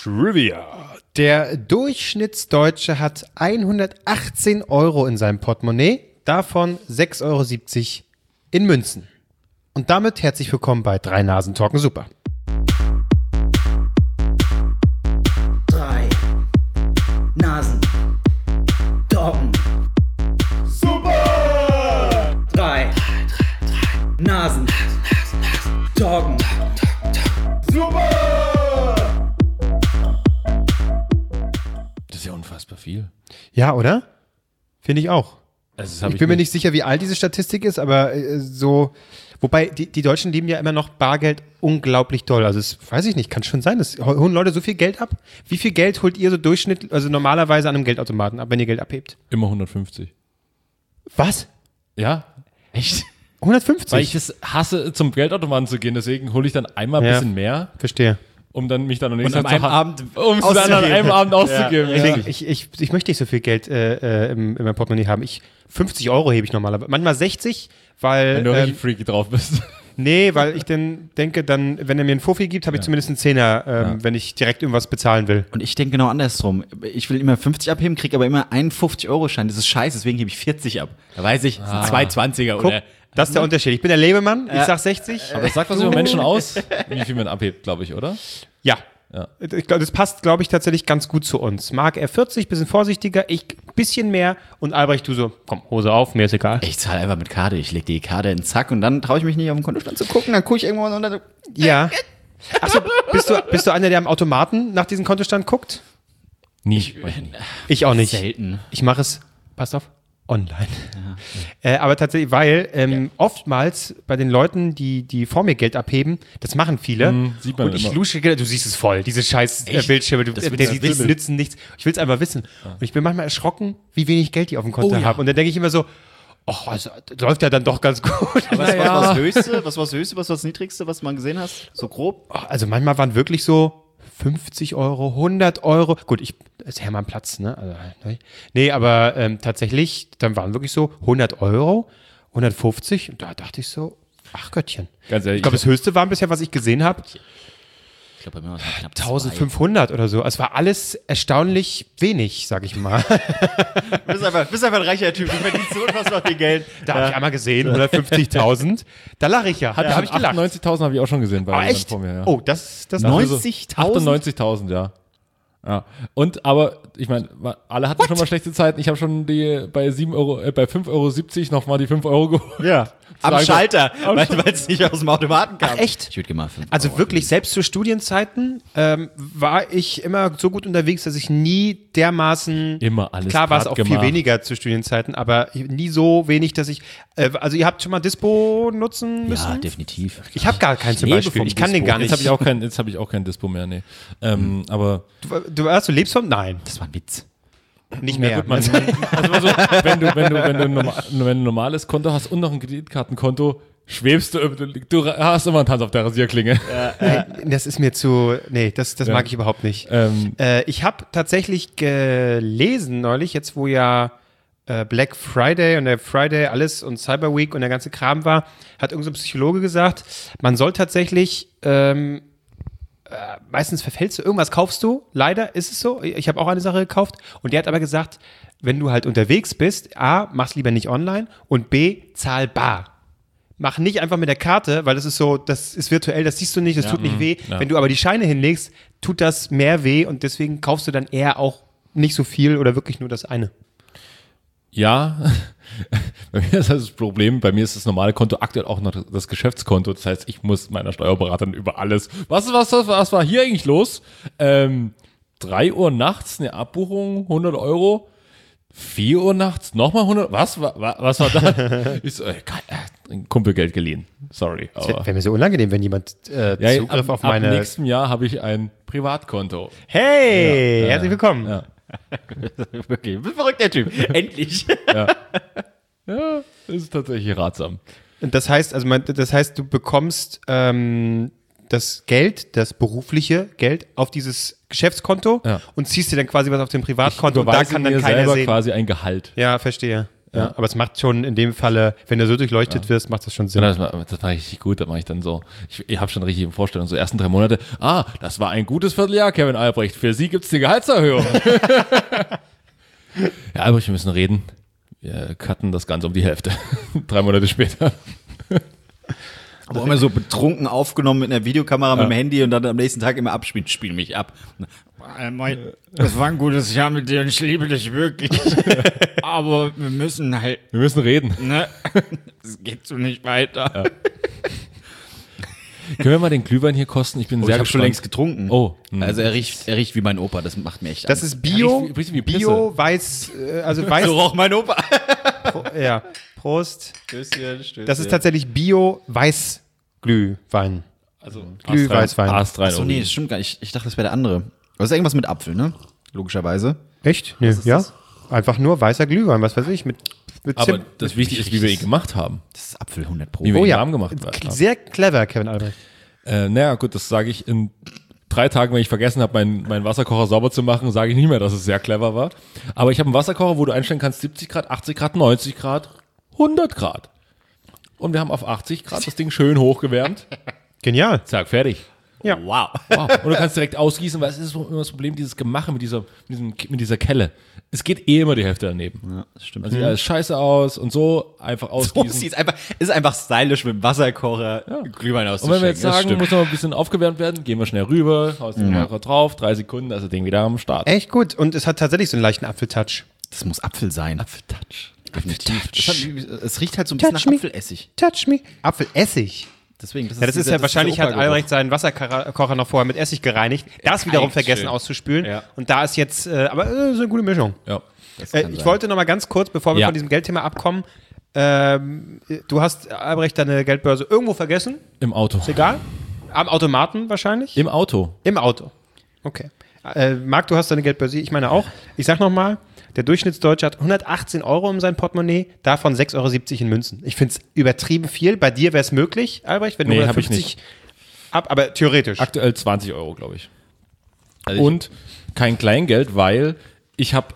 Trivia. Der Durchschnittsdeutsche hat 118 Euro in seinem Portemonnaie, davon 6,70 Euro in Münzen. Und damit herzlich willkommen bei 3 Nasen Talken Super. 3 Nasen Talken Super. 3 Nasen Talken Super. Das ist ja unfassbar viel. Ja, oder? Finde ich auch. Also Ich bin mir nicht sicher, wie alt diese Statistik ist, aber so, wobei die Deutschen lieben ja immer noch Bargeld unglaublich doll. Also das weiß ich nicht, kann schon sein. Holen Leute so viel Geld ab? Wie viel Geld holt ihr so durchschnittlich, also normalerweise an einem Geldautomaten ab, wenn ihr Geld abhebt? Immer 150. Was? Ja, echt? 150? Weil ich es hasse, zum Geldautomaten zu gehen, deswegen hole ich dann einmal ein bisschen mehr, Verstehe. um dann mich dann am nächsten Und an einem Abend um es dann an einem Abend auszugeben. Ja. Ich möchte nicht so viel Geld in meinem Portemonnaie haben. 50 Euro hebe ich normalerweise. Manchmal 60, weil... Wenn du richtig freaky drauf bist. Nee, weil ich dann denke, wenn er mir einen Fuffi gibt, habe ich zumindest einen Zehner, wenn ich direkt irgendwas bezahlen will. Und ich denke genau andersrum. Ich will immer 50 abheben, kriege aber immer einen 50-Euro-Schein. Das ist scheiße, deswegen hebe ich 40 ab. Da weiß ich, das sind 2 20er Guck, oder... das ist der Unterschied. Ich bin der Lebemann, ich sag 60. Aber das sagt was über Menschen aus, wie viel man abhebt, glaube ich, oder? Ja. Ja. Ich glaube, das passt, glaube ich, tatsächlich ganz gut zu uns. Marc, er 40, bisschen vorsichtiger, ich bisschen mehr und Albrecht, du so, komm, Hose auf, mir ist egal. Ich zahle einfach mit Karte. Ich lege die Karte in den Zack und dann traue ich mich nicht auf den Kontostand zu gucken. Dann gucke ich irgendwo und dann... Ja. Achso, bist du einer, der am Automaten nach diesem Kontostand guckt? Nie. Ich auch nicht. Selten. Ich mache es, passt auf, online. Aber tatsächlich, weil oftmals bei den Leuten, die vor mir Geld abheben, das machen viele. Sieht man und ich immer. lusche, du siehst es voll, diese scheiß Bildschirme, die nützen nichts. Ich will es einfach wissen. Und ich bin manchmal erschrocken, wie wenig Geld die auf dem Konto haben. Und dann denke ich immer so, also, das läuft ja dann doch ganz gut. Was war das Höchste? Was war das Niedrigste, was du mal gesehen hast? So grob? Also manchmal waren wirklich so 50 Euro, 100 Euro. Gut, ist Hermannplatz, ne? Also, nee, aber tatsächlich, dann waren wirklich so 100 Euro, 150. Und da dachte ich so, ach Göttchen. Ganz ehrlich, Ich glaube, das Höchste waren bisher, was ich gesehen habe, Ich glaube, bei mir war es knapp 1500 oder so. Es war alles erstaunlich wenig, sag ich mal. Du bist einfach ein reicher Typ. Du verdienst so unfassbar viel Geld. Da habe ich einmal gesehen, 150.000. Da lache ich ja. Da habe ich gelacht. 98.000 habe ich auch schon gesehen bei Aber jemandem echt? vor mir. Ja. Oh, das 90.000? 98.000, ja. Ja. Und, aber, ich meine, alle hatten schon mal schlechte Zeiten. Ich habe schon bei 5,70 Euro nochmal die 5 Euro geholt. Ja. Am Schalter, weil es nicht aus dem Automaten kam. Ach, echt? Ich würde gerne mal 5 Also Euro wirklich, selbst zu Studienzeiten war ich immer so gut unterwegs, dass ich nie dermaßen, Immer alles klar war es grad auch viel gemacht. weniger zu Studienzeiten, aber nie so wenig, dass ich, also ihr habt schon mal Dispo nutzen müssen? Ja, definitiv. Ich habe gar keinen zum lebe Beispiel, vom ich kann den Dispo. gar nicht. Jetzt habe ich auch kein Dispo mehr, nee. Aber Du lebst vom? Nein, Das war ein Witz. nicht mehr. gut, also wenn du ein normales Konto hast und noch ein Kreditkartenkonto, schwebst du hast immer einen Tanz auf der Rasierklinge. Das ist mir zu, nee, das mag ich überhaupt nicht. Ich habe tatsächlich gelesen neulich, jetzt wo ja Black Friday und der Friday alles und Cyber Week und der ganze Kram war, hat irgendein Psychologe gesagt, man soll tatsächlich meistens verfällst du, irgendwas kaufst du, leider ist es so, ich habe auch eine Sache gekauft und der hat aber gesagt, wenn du halt unterwegs bist, A, mach's lieber nicht online und B, zahl bar. Mach nicht einfach mit der Karte, weil das ist so, das ist virtuell, das siehst du nicht, das tut nicht weh. Ja. Wenn du aber die Scheine hinlegst, tut das mehr weh und deswegen kaufst du dann eher auch nicht so viel oder wirklich nur das eine. Ja, bei mir ist das Problem, bei mir ist das normale Konto aktuell auch noch das Geschäftskonto. Das heißt, ich muss meiner Steuerberaterin über alles. Was war hier eigentlich los? 3 Uhr nachts eine Abbuchung, 100 Euro. 4 Uhr nachts nochmal 100. Was war da? Ich so, ein Kumpel Geld geliehen. Sorry. Das wäre mir so unangenehm, wenn jemand Zugriff auf meine... Ab nächstem Jahr habe ich ein Privatkonto. Hey, herzlich willkommen. Ja. Wirklich, du bist verrückt, der Typ. Endlich. Ja, das ist tatsächlich ratsam. Und das heißt, du bekommst das Geld, das berufliche Geld auf dieses Geschäftskonto und ziehst dir dann quasi was auf dem Privatkonto und da kann dann mir keiner selber sehen. quasi ein Gehalt. Ja, verstehe. Ja, aber es macht schon in dem Falle, wenn du so durchleuchtet wirst, macht das schon Sinn. Das war richtig gut, da mache ich dann so, ich habe schon richtig eine Vorstellung, so ersten 3 Monate, das war ein gutes Vierteljahr, Kevin Albrecht, für Sie gibt's eine Gehaltserhöhung. Ja, Albrecht, wir müssen reden. Wir cutten das Ganze um die Hälfte. 3 Monate später. Aber immer so betrunken aufgenommen mit einer Videokamera mit dem Handy und dann am nächsten Tag immer abspielen, spiel mich ab. Das war ein gutes Jahr mit dir und ich liebe dich wirklich. Aber wir müssen reden. Ne? Es geht so nicht weiter. Ja. Können wir mal den Glühwein hier kosten? Ich bin sehr Ich habe schon längst getrunken. Oh. Also er riecht wie mein Opa, das macht mir echt Das ist Bio, wie Bio, weiß, also weiß. So roch mein Opa. Ja, Prost. Stößchen. Das ist tatsächlich Bio-Weißglühwein. Also Glühweißwein. Achso, nee, das stimmt gar nicht. Ich dachte, das wäre der andere. Das ist irgendwas mit Apfel, ne? Logischerweise. Echt? Nee, ja. Einfach nur weißer Glühwein, was weiß ich, mit Aber Zimt. das Wichtige ist, wie wir ihn gemacht haben. Das ist Apfel 100 Pro. Wie wir ihn ja. warm gemacht haben. Sehr clever, Kevin Albrecht. Naja, gut, das sage ich in 3 Tagen, wenn ich vergessen habe, meinen Wasserkocher sauber zu machen, sage ich nicht mehr, dass es sehr clever war. Aber ich habe einen Wasserkocher, wo du einstellen kannst 70 Grad, 80 Grad, 90 Grad, 100 Grad. Und wir haben auf 80 Grad das Ding schön hochgewärmt. Genial. Zack, fertig. Ja. Wow. Und du kannst direkt ausgießen, weil es ist immer das Problem, dieses Gemache mit dieser Kelle. Es geht immer die Hälfte daneben. Ja, das stimmt. Dann sieht alles scheiße aus und so einfach So ausgießen. ist einfach stylisch mit dem Wasserkocher Glühwein Und auszuschenken. wenn wir jetzt sagen, muss noch ein bisschen aufgewärmt werden, gehen wir schnell rüber, haust den Wasser drauf, 3 Sekunden, da ist das Ding wieder am Start. Echt gut. Und es hat tatsächlich so einen leichten Apfeltouch. Das muss Apfel sein. Apfeltouch. Definitiv. Es riecht halt so ein bisschen Touch nach me. Apfelessig. Touch me. Apfelessig. Deswegen, Ja, das ist ja wahrscheinlich hat Albrecht seinen Wasserkocher noch vorher mit Essig gereinigt. Das wiederum vergessen schön. auszuspülen. Ja. Und da ist jetzt, aber so eine gute Mischung. Ja. Ich wollte noch mal ganz kurz, bevor wir Ja. von diesem Geldthema abkommen, du hast, Albrecht, deine Geldbörse irgendwo vergessen. Im Auto. Ist egal. Am Automaten wahrscheinlich. Im Auto. Im Auto. Okay. Marc, du hast deine Geldbörse, ich meine auch. Ich sag noch mal, der Durchschnittsdeutsche hat 118 Euro in sein Portemonnaie, davon 6,70 Euro in Münzen. Ich finde es übertrieben viel. Bei dir wäre es möglich, Albrecht, wenn du Nee, hab ich 150 aber theoretisch. Aktuell 20 Euro, glaube ich. Also Und kein Kleingeld, weil ich habe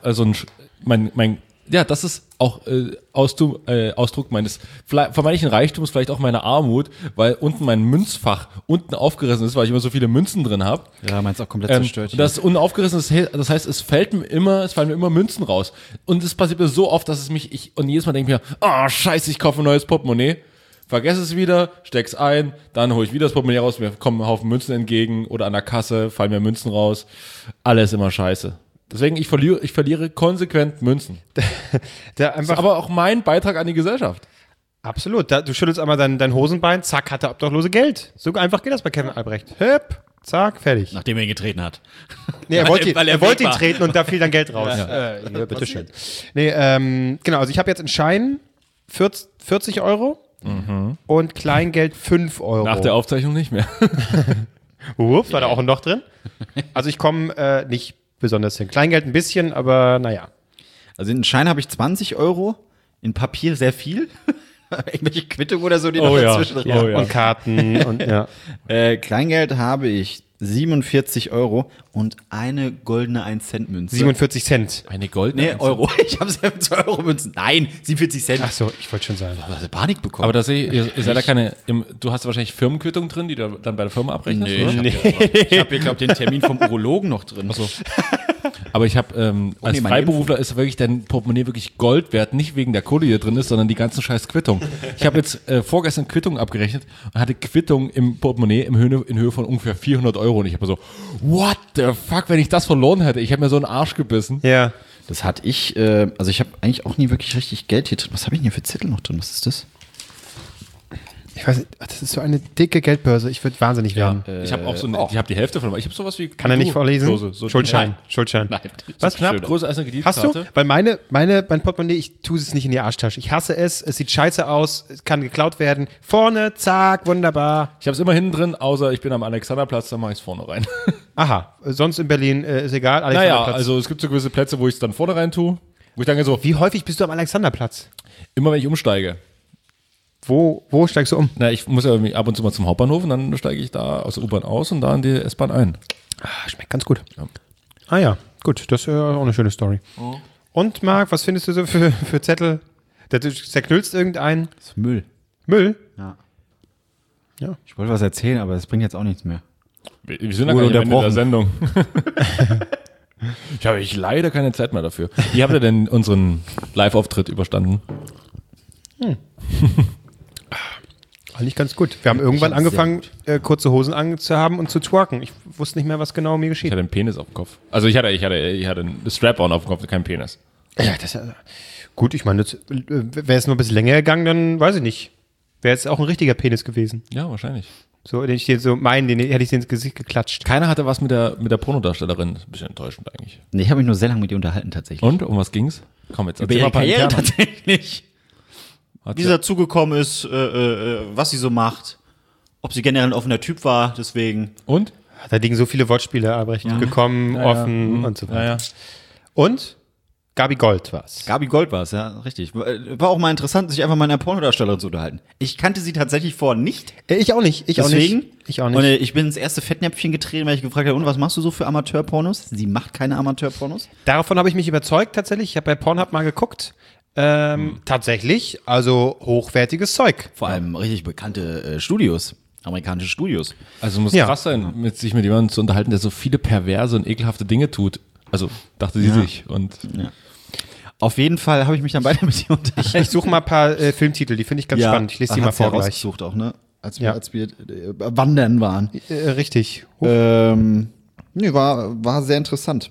das ist auch Ausdruck meines vermeintlichen Reichtums, vielleicht auch meiner Armut, weil unten mein Münzfach unten aufgerissen ist, weil ich immer so viele Münzen drin habe. Ja, meins auch komplett zerstört. Und das unten aufgerissen ist, das heißt, es fallen mir immer Münzen raus. Und es passiert mir so oft, dass und jedes Mal denke ich mir, scheiße, ich kaufe ein neues Portemonnaie. Vergesse es wieder, steck's ein, dann hole ich wieder das Portemonnaie raus, mir kommen ein Haufen Münzen entgegen oder an der Kasse fallen mir Münzen raus. Alles immer scheiße. Deswegen, ich verliere konsequent Münzen. Das ist aber auch mein Beitrag an die Gesellschaft. Absolut. Du schüttelst einmal dein Hosenbein, zack, hat er obdachlose Geld. So einfach geht das bei Kevin Albrecht. Hüpp, zack, fertig. Nachdem er ihn getreten hat. Nee, er wollte weil er wollte ihn weg war. treten und da fiel dann Geld raus. Ja, bitteschön. Nee, genau, also ich habe jetzt einen Schein, 40 Euro und Kleingeld 5 Euro. Nach der Aufzeichnung nicht mehr. Ups, war da auch ein Loch drin? Also ich komme nicht besonders hin. Kleingeld ein bisschen, aber naja. Also in Schein habe ich 20 Euro, in Papier sehr viel. Irgendwelche Quittungen oder so, die noch dazwischen drin Oh ja. Und Karten und ja. Kleingeld habe ich 47 Euro und eine goldene 1-Cent-Münze. 47 Cent. Eine goldene. Nee, Euro. Ich habe 2 Euro Münzen. Nein, 47 Cent. Ach so, ich wollte schon sagen. Ich habe Panik bekommen. Aber da sehe ich, ihr seid da keine, du hast wahrscheinlich Firmenquittungen drin, die du dann bei der Firma abrechnest, Nee, oder? ich habe hier, glaube ich, den Termin vom Urologen noch drin. So. Aber ich habe, als nee, mein Freiberufler ist wirklich dein Portemonnaie wirklich Gold wert, nicht wegen der Kohle, die da drin ist, sondern die ganzen scheiß Quittungen. Ich habe jetzt vorgestern Quittungen abgerechnet und hatte Quittungen im Portemonnaie in Höhe von ungefähr 400 Euro. Und ich habe so, what the fuck, wenn ich das verloren hätte? Ich habe mir so einen Arsch gebissen. Ja. Das hatte ich, also ich habe eigentlich auch nie wirklich richtig Geld hier drin. Was habe ich denn hier für Zettel noch drin? Was ist das? Ich weiß nicht, das ist so eine dicke Geldbörse. Ich würde wahnsinnig werden. Ich habe auch so ich habe die Hälfte von, ich habe sowas wie. Kann er nicht vorlesen? So Schuldschein. Nein. Schuldschein. Nein. Was? Knapp schön größer als eine Hast Kreditkarte. du? Weil mein Portemonnaie, ich tue es nicht in die Arschtasche. Ich hasse es. Es sieht scheiße aus. Es kann geklaut werden. Vorne, zack, wunderbar. Ich habe es immer hinten drin, außer ich bin am Alexanderplatz, dann mache ich es vorne rein. Aha. Sonst in Berlin ist egal. Naja, Alexanderplatz. also es gibt so gewisse Plätze, wo ich es dann vorne rein tue. Wo ich denke so, Wie häufig bist du am Alexanderplatz? immer wenn ich umsteige. Wo steigst du um? Na, ich muss ja ab und zu mal zum Hauptbahnhof und dann steige ich da aus der U-Bahn aus und da in die S-Bahn ein. Schmeckt ganz gut. Ja. Ah ja, gut. Das ist auch eine schöne Story. Und Marc, was findest du so für Zettel? Du zerknüllst irgendeinen. Das ist Müll. Müll? Ja. Ja. Ich wollte was erzählen, aber das bringt jetzt auch nichts mehr. Wir sind ja gar nicht am Ende der Sendung. Ich habe leider keine Zeit mehr dafür. Wie habt ihr denn unseren Live-Auftritt überstanden? Eigentlich ganz gut. Wir haben irgendwann angefangen, kurze Hosen anzuhaben und zu twerken. Ich wusste nicht mehr, was genau mir geschieht. Ich hatte einen Penis auf dem Kopf. Also ich hatte einen Strap-on auf dem Kopf, keinen Penis. Ja, das ist ja gut. Ich meine, wäre es nur ein bisschen länger gegangen, dann weiß ich nicht. Wäre es auch ein richtiger Penis gewesen. Ja, wahrscheinlich. So, den ich dir so meinen, den hätte ich dir ins Gesicht geklatscht. Keiner hatte was mit der Pornodarstellerin. Das ist ein bisschen enttäuschend eigentlich. Nee, ich habe mich nur sehr lange mit ihr unterhalten tatsächlich. Und? Um was ging's? Komm, jetzt Über ihre Karriere tatsächlich. Wie sie dazugekommen ist, was sie so macht. Ob sie generell ein offener Typ war, deswegen. Und? Da liegen so viele Wortspiele, Albrecht. Gekommen, offen und so weiter. Ja. Und? Gabi Gold war's. Gabi Gold war's, ja, richtig. War auch mal interessant, sich einfach mal mit einer Pornodarstellerin zu unterhalten. Ich kannte sie tatsächlich vorher nicht. Ich auch nicht. Ich auch nicht. Und ich bin ins erste Fettnäpfchen getreten, weil ich gefragt habe, und was machst du so für Amateurpornos? Sie macht keine Amateurpornos. Davon habe ich mich überzeugt tatsächlich. Ich habe bei Pornhub mal geguckt. Tatsächlich, also hochwertiges Zeug. Vor allem richtig bekannte Studios. Amerikanische Studios. Also muss krass sein, sich mit jemandem zu unterhalten, der so viele perverse und ekelhafte Dinge tut. Also dachte sie sich. Und auf jeden Fall habe ich mich dann weiter mit ihr unterhalten. Ich suche mal ein paar Filmtitel, die finde ich ganz spannend. Ich lese die mal vor gleich. Rausgesucht auch, ne? Als wir wandern waren. Richtig. Nee, war sehr interessant.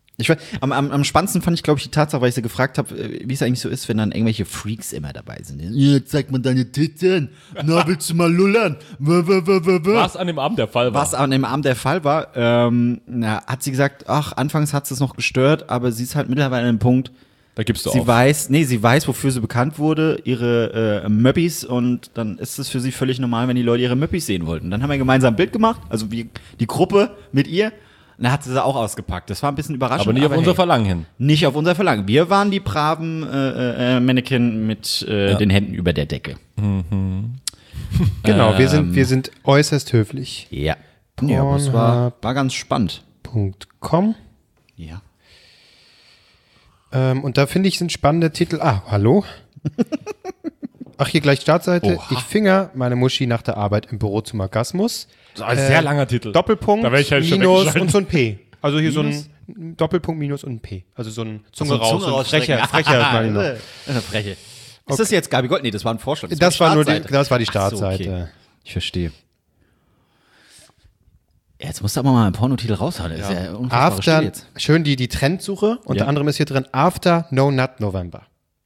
Am spannendsten fand ich, glaube ich, die Tatsache, weil ich sie gefragt habe, wie es eigentlich so ist, wenn dann irgendwelche Freaks immer dabei sind. Ja, zeig mal deine Titten. Na, willst du mal lullern? Was an dem Abend der Fall war. Hat sie gesagt, ach, anfangs hat es noch gestört, aber sie ist halt mittlerweile an einem Punkt, da gibst du sie weiß, wofür sie bekannt wurde, ihre Möppis, und dann ist es für sie völlig normal, wenn die Leute ihre Möppis sehen wollten. Dann haben wir gemeinsam ein Bild gemacht, also die Gruppe mit ihr. Und dann hat sie auch ausgepackt. Das war ein bisschen überraschend. Aber nicht auf unser Verlangen hin. Nicht auf unser Verlangen. Wir waren die braven Mannequin mit den Händen über der Decke. Genau, wir sind äußerst höflich. Ja. Ja, aber es war ganz spannend. .com. Ja. Und da finde ich, sind spannende Titel. Hallo? Ach, hier gleich Startseite. Oha. Ich finger meine Muschi nach der Arbeit im Büro zum Orgasmus. Das ist ein sehr langer Titel. Doppelpunkt, Da wäre ich halt schon Minus und so ein P. Also hier Minus? So ein Doppelpunkt, Minus und ein P. Also so ein Zunge raus. So ein frecher meine ich noch. Eine freche. Ist das jetzt Gabi Gold? Nee, das war ein Vorschlag. Das war die Startseite. So, okay. Ich verstehe. Jetzt musst du aber mal einen Pornotitel raushauen. Das ist ja unfassbar still jetzt. Schön die Trendsuche. Unter anderem ist hier drin After No Nut November.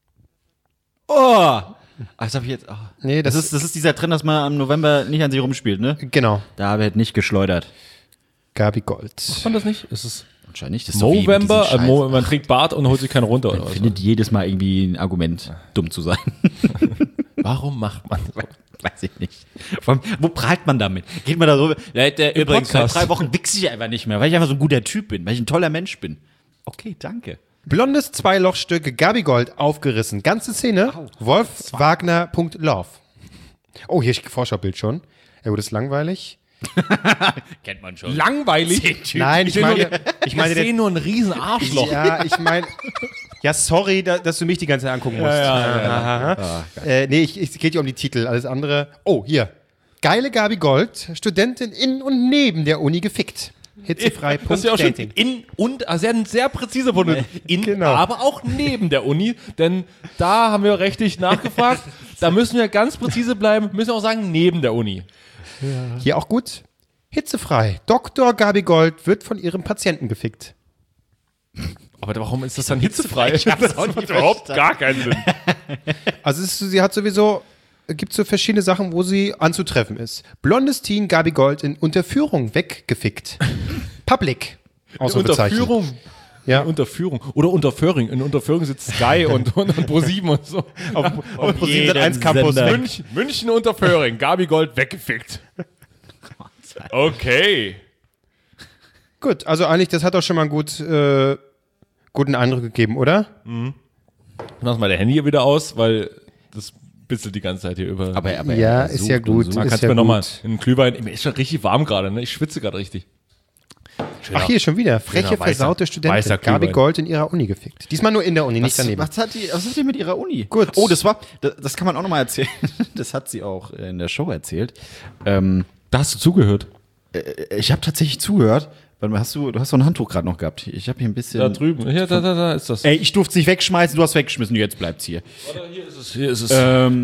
Oh! Das habe ich jetzt. Oh. Nee, das ist dieser Trend, dass man im November nicht an sich rumspielt, ne? Genau. Da wird nicht geschleudert. Gabi Gold. Macht man das nicht? Ist es anscheinend nicht. Das ist November? So man trägt Bart und holt sich keinen runter. Man findet jedes Mal irgendwie ein Argument, dumm zu sein. Warum macht man das? Weiß ich nicht. Wo prahlt man damit? Geht man da so? Übrigens, seit 3 Wochen wichse ich einfach nicht mehr, weil ich einfach so ein guter Typ bin, weil ich ein toller Mensch bin. Okay, danke. Blondes Zweilochstück, Gabi Gold aufgerissen. Ganze Szene, wolfwagner.love. Oh, hier ist Vorschaubild schon. Ja gut, das ist langweilig. Kennt man schon. Langweilig? Nein, ich meine, ich sehe nur ein riesen Arschloch. Ja, ich meine, ja, sorry, dass du mich die ganze Zeit angucken musst. Nee, es geht ja um die Titel, alles andere. Oh, hier. Geile Gabi Gold, Studentin in und neben der Uni gefickt. Hitzefrei. Das ist ja auch schon in und, also er hat sehr präzise Punkt. Genau. Aber auch neben der Uni, denn da haben wir rechtlich nachgefragt. Da müssen wir ganz präzise bleiben, müssen auch sagen, neben der Uni. Ja. Hier auch gut. Hitzefrei. Dr. Gabi Gold wird von ihrem Patienten gefickt. Aber warum ist das dann hitzefrei? Ich hab's auch nicht überhaupt gar keinen Sinn. Also sie hat sowieso, gibt so verschiedene Sachen, wo sie anzutreffen ist. Blondes Teen Gabi Gold in Unterführung weggefickt. Public. Unterführung? Ja. Unterführung. Oder Unterföhring. In Unterföhring sitzt Sky und ProSieben und so. Auf ProSieben Sat.1 Campus. München Unterföhring. Gabi Gold weggefickt. Okay. Gut, also eigentlich, das hat doch schon mal einen guten Eindruck gegeben, oder? Mhm. Mach mal der Handy hier wieder aus, weil das bitzelt die ganze Zeit hier über. Aber ja, ist ja gut. Kannst du mir nochmal einen Glühwein. Mir ist schon richtig warm gerade, ne? Ich schwitze gerade richtig. Ach, hier schon wieder. Freche, versaute Studentin. Gabi Gold in ihrer Uni gefickt. Diesmal nur in der Uni, nicht daneben. Was hat die mit ihrer Uni? Gut. Oh, das kann man auch nochmal erzählen. Das hat sie auch in der Show erzählt. Da hast du zugehört. Ich habe tatsächlich zugehört. Warte mal, du hast so ein Handtuch gerade noch gehabt. Ich habe hier ein bisschen. Da drüben. Hier, da ist das. Ey, ich durfte es nicht wegschmeißen, du hast weggeschmissen, jetzt bleibt's hier. Warte, hier ist es. Hier ist es.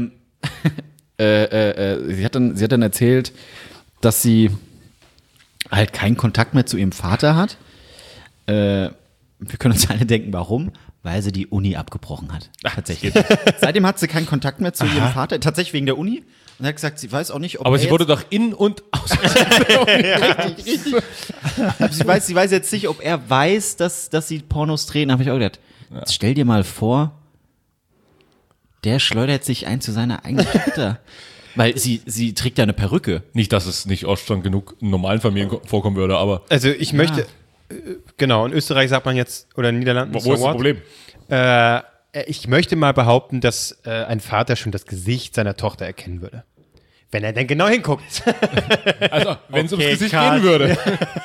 Sie hat dann erzählt, dass sie halt keinen Kontakt mehr zu ihrem Vater hat. Wir können uns alle denken, warum? Weil sie die Uni abgebrochen hat. Tatsächlich. Seitdem hat sie keinen Kontakt mehr zu ihrem Vater, tatsächlich wegen der Uni. Und er hat gesagt, sie weiß auch nicht, ob aber sie wurde doch in und aus. richtig. Sie weiß jetzt nicht, ob er weiß, dass sie Pornos drehen. Da habe ich auch gedacht, jetzt stell dir mal vor, der schleudert sich ein zu seiner eigenen Tochter. Weil sie trägt ja eine Perücke. Nicht, dass es nicht auch schon genug in normalen Familien vorkommen würde, aber. Also ich möchte, genau, in Österreich sagt man jetzt, oder in Niederlanden, wo ist das Problem? Ich möchte mal behaupten, dass ein Vater schon das Gesicht seiner Tochter erkennen würde. Wenn er denn genau hinguckt. Also, wenn es ums Gesicht gehen würde.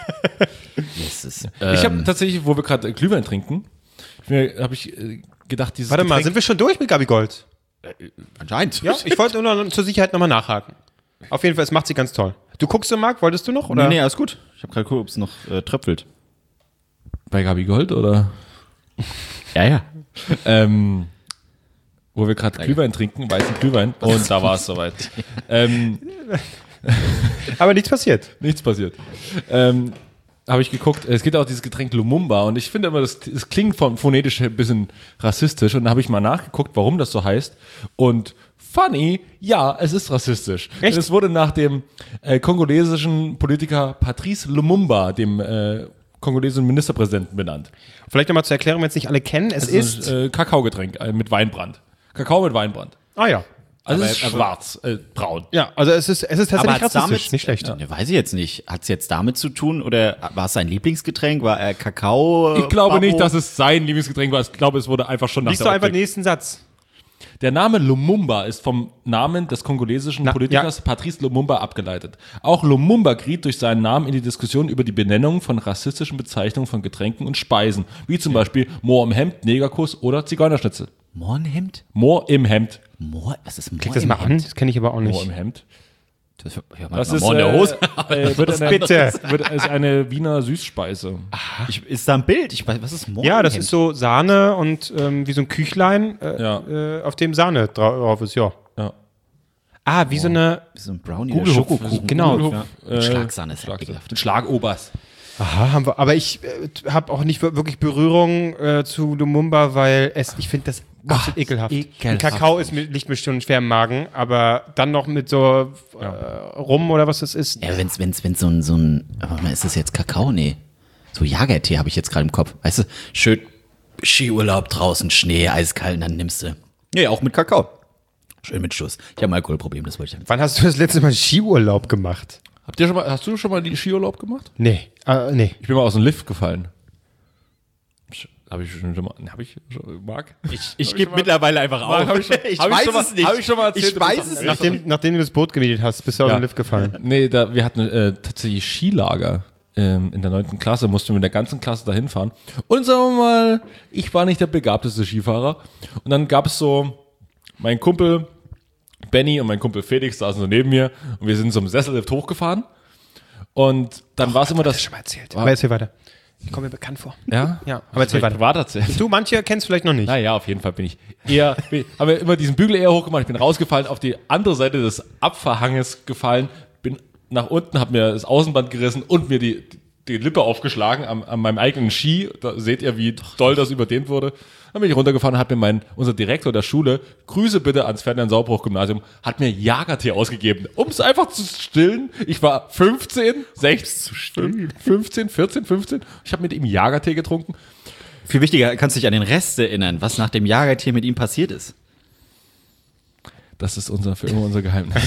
Ich habe tatsächlich, wo wir gerade Glühwein trinken, habe ich gedacht, dieses Warte mal, sind wir schon durch mit Gabi Gold? Anscheinend. Ja, ich wollte nur zur Sicherheit nochmal nachhaken. Auf jeden Fall, es macht sie ganz toll. Du guckst so, Marc, wolltest du noch? Oder? Nee, alles gut. Ich habe gerade geguckt, ob es noch tröpfelt. Bei Gabi Gold, oder? Ja. Wo wir gerade Glühwein trinken, weißen Glühwein, und da war es soweit. Aber nichts passiert. Nichts passiert. Habe ich geguckt, es gibt auch dieses Getränk Lumumba und ich finde immer, das klingt phonetisch ein bisschen rassistisch und da habe ich mal nachgeguckt, warum das so heißt und funny, ja, es ist rassistisch. Echt? Es wurde nach dem kongolesischen Politiker Patrice Lumumba, dem kongolesischen Ministerpräsidenten, benannt. Vielleicht nochmal zur Erklärung, wenn es nicht alle kennen, es ist Kakaogetränk mit Weinbrand. Kakao mit Weinbrand. Ah ja. Also es ist schwarz, braun. Ja, also es ist tatsächlich rassistisch, damit, nicht schlecht. Ja, weiß ich jetzt nicht. Hat es jetzt damit zu tun oder war es sein Lieblingsgetränk? War er Kakao? Ich glaube nicht, dass es sein Lieblingsgetränk war. Ich glaube, es wurde einfach schon nach Liest du einfach den nächsten Satz. Der Name Lumumba ist vom Namen des kongolesischen Politikers Patrice Lumumba abgeleitet. Auch Lumumba geriet durch seinen Namen in die Diskussion über die Benennung von rassistischen Bezeichnungen von Getränken und Speisen, wie zum Beispiel Moor im Hemd, Negerkuss oder Zigeunerschnitzel. Moor im Hemd? Moor im Hemd. Moor? Was ist Moor Klick das mal an, das kenne ich aber auch nicht. Moor im Hemd. Das ist Moor in der Hose. Ist eine Wiener Süßspeise. Ist da ein Bild? Was ist Moor? Ja, das ist so Sahne und wie so ein Küchlein, auf dem Sahne drauf ist, ja. Ah, wie so eine so ein Brownie. Schokokuchen. Genau. Schlagsahne ist ekelhaft. Schlagobers. Aha, haben wir. Aber ich habe auch nicht wirklich Berührung zu Lumumba, weil ich finde das absolut ekelhaft. Kakao liegt mir schon schwer im Magen, aber dann noch mit so Rum oder was das ist. Ja, wenn's so ein ist das jetzt Kakao? Nee. So Jagertee habe ich jetzt gerade im Kopf. Weißt du, schön Skiurlaub draußen, Schnee, eiskalt, und dann nimmst du. Ja, auch mit Kakao. Schön mit Schuss. Ich habe ein Alkoholproblem, das wollte ich. Wann hast du das letzte Mal Skiurlaub gemacht? Hast du schon mal die Skiurlaub gemacht? Nee. Nee. Ich bin mal aus dem Lift gefallen. Habe ich schon mal, Marc? Ich gebe mittlerweile einfach auf. Ich weiß es nicht. Habe ich schon mal erzählt? Ich weiß es nicht. Nachdem du das Boot gemietet hast, bist du aus dem Lift gefallen. Nee, wir hatten tatsächlich Skilager. In der 9. Klasse mussten wir mit der ganzen Klasse dahin fahren. Und sagen wir mal, ich war nicht der begabteste Skifahrer. Und dann gab es so, mein Kumpel Benny und mein Kumpel Felix saßen so neben mir und wir sind so im Sessellift hochgefahren. Und dann war es immer das. Schon mal erzählt. Aber erzähl weiter. Ich komme mir bekannt vor. Ja? Ja, aber erzähl weiter. Privat erzählt. Du, manche kennst vielleicht noch nicht. Naja, auf jeden Fall haben wir immer diesen Bügel eher hochgemacht. Ich bin rausgefallen, auf die andere Seite des Abfahrhanges gefallen, bin nach unten, habe mir das Außenband gerissen und mir die Lippe aufgeschlagen an meinem eigenen Ski. Da seht ihr, wie doll das überdehnt wurde. Dann bin ich runtergefahren, hat mir unser Direktor der Schule, Grüße bitte ans Ferdinand-Sauerbruch-Gymnasium, hat mir Jagertee ausgegeben, um es einfach zu stillen. Ich war 15. Ich habe mit ihm Jagertee getrunken. Viel wichtiger, kannst du dich an den Rest erinnern, was nach dem Jagertee mit ihm passiert ist? Das ist für immer unser Geheimnis.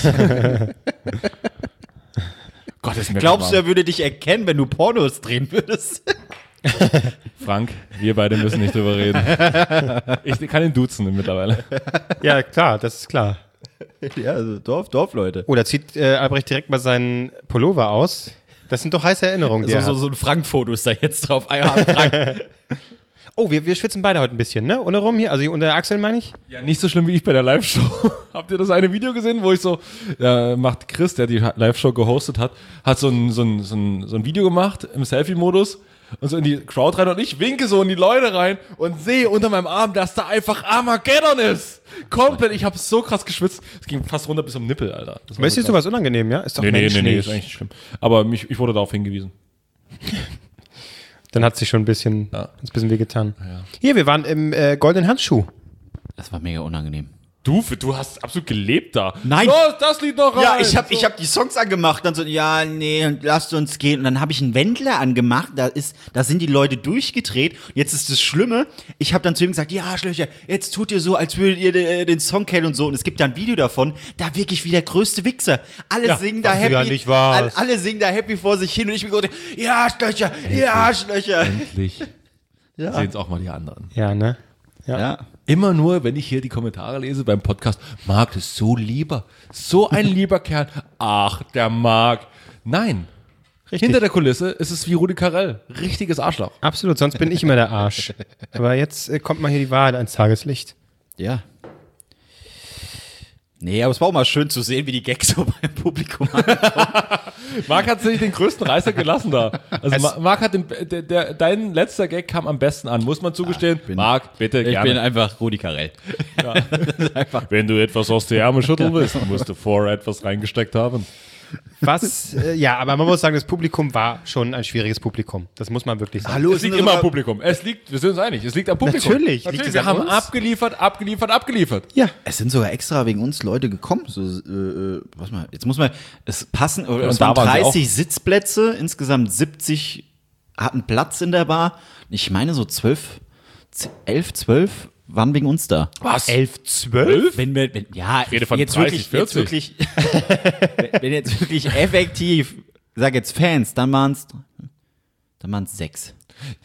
Gott, ist mir Glaubst du, er würde dich erkennen, wenn du Pornos drehen würdest? Frank, wir beide müssen nicht drüber reden. Ich kann ihn duzen mittlerweile. Ja, klar, das ist klar. Ja, also Dorfleute. Oder zieht Albrecht direkt mal seinen Pullover aus, Das sind doch heiße Erinnerungen. So ein Frank-Foto ist da jetzt drauf. Frank. Oh, wir schwitzen beide heute ein bisschen, ne? Ohne rum hier, also unter der Achsel meine ich? Ja, nicht so schlimm wie ich bei der Live-Show. Habt ihr das eine Video gesehen, wo ich so, macht Chris, der die Live-Show gehostet hat so ein Video gemacht im Selfie-Modus und so in die Crowd rein und ich winke so in die Leute rein und sehe unter meinem Arm, dass da einfach Armageddon ist. Komplett, ich habe so krass geschwitzt. Es ging fast runter bis zum Nippel, Alter. Möchtest du was unangenehm, ja? Ist doch menschlich. Nee, ist eigentlich nicht schlimm. Aber ich wurde darauf hingewiesen. Dann hat sich schon ein bisschen wehgetan. Ja. Hier, wir waren im Goldenen Handschuh. Das war mega unangenehm. Du hast absolut gelebt da. Nein. Los, das Lied noch rein. Ja, ich hab die Songs angemacht, dann so, ja, nee, lasst uns gehen. Und dann habe ich einen Wendler angemacht, da sind die Leute durchgedreht. Jetzt ist das Schlimme, ich habe dann zu ihm gesagt, ja, Arschlöcher, jetzt tut ihr so, als würdet ihr den Song kennen und so. Und es gibt da ein Video davon, da wirklich wie der größte Wichser. Alle singen da happy. Alle singen da happy vor sich hin und ich bin so, ja, Arschlöcher, ja, Arschlöcher. Endlich. Ja. Sehen's auch mal die anderen. Ja, ne? Ja. Immer nur, wenn ich hier die Kommentare lese beim Podcast, Marc ist so lieber, so ein lieber Kerl. Ach, der Marc. Nein. Richtig. Hinter der Kulisse ist es wie Rudi Carrell. Richtiges Arschloch. Absolut, sonst bin ich immer der Arsch. Aber jetzt kommt mal hier die Wahrheit ans Tageslicht. Ja. Nee, aber es war auch mal schön zu sehen, wie die Gags so beim Publikum ankommen. Marc hat sich den größten Reißer gelassen da. Also Marc hat dein letzter Gag kam am besten an, muss man zugestehen. Marc, bitte ich gerne. Ich bin einfach Rudi Carrell. Ja. Wenn du etwas aus der Ärmel schütteln willst, musst du vorher etwas reingesteckt haben. Aber man muss sagen, das Publikum war schon ein schwieriges Publikum. Das muss man wirklich sagen. Hallo, es liegt immer am Publikum. Wir sind uns einig, es liegt am Publikum. Natürlich. Wir haben abgeliefert. Ja. Es sind sogar extra wegen uns Leute gekommen. Jetzt muss man es passen. Es waren waren 30 Sitzplätze, insgesamt 70 hatten Platz in der Bar. Ich meine so 12 waren wegen uns da. Was? 11, 12? Wenn rede von jetzt 30, wirklich, wenn jetzt wirklich effektiv, sag jetzt Fans, dann waren's 6.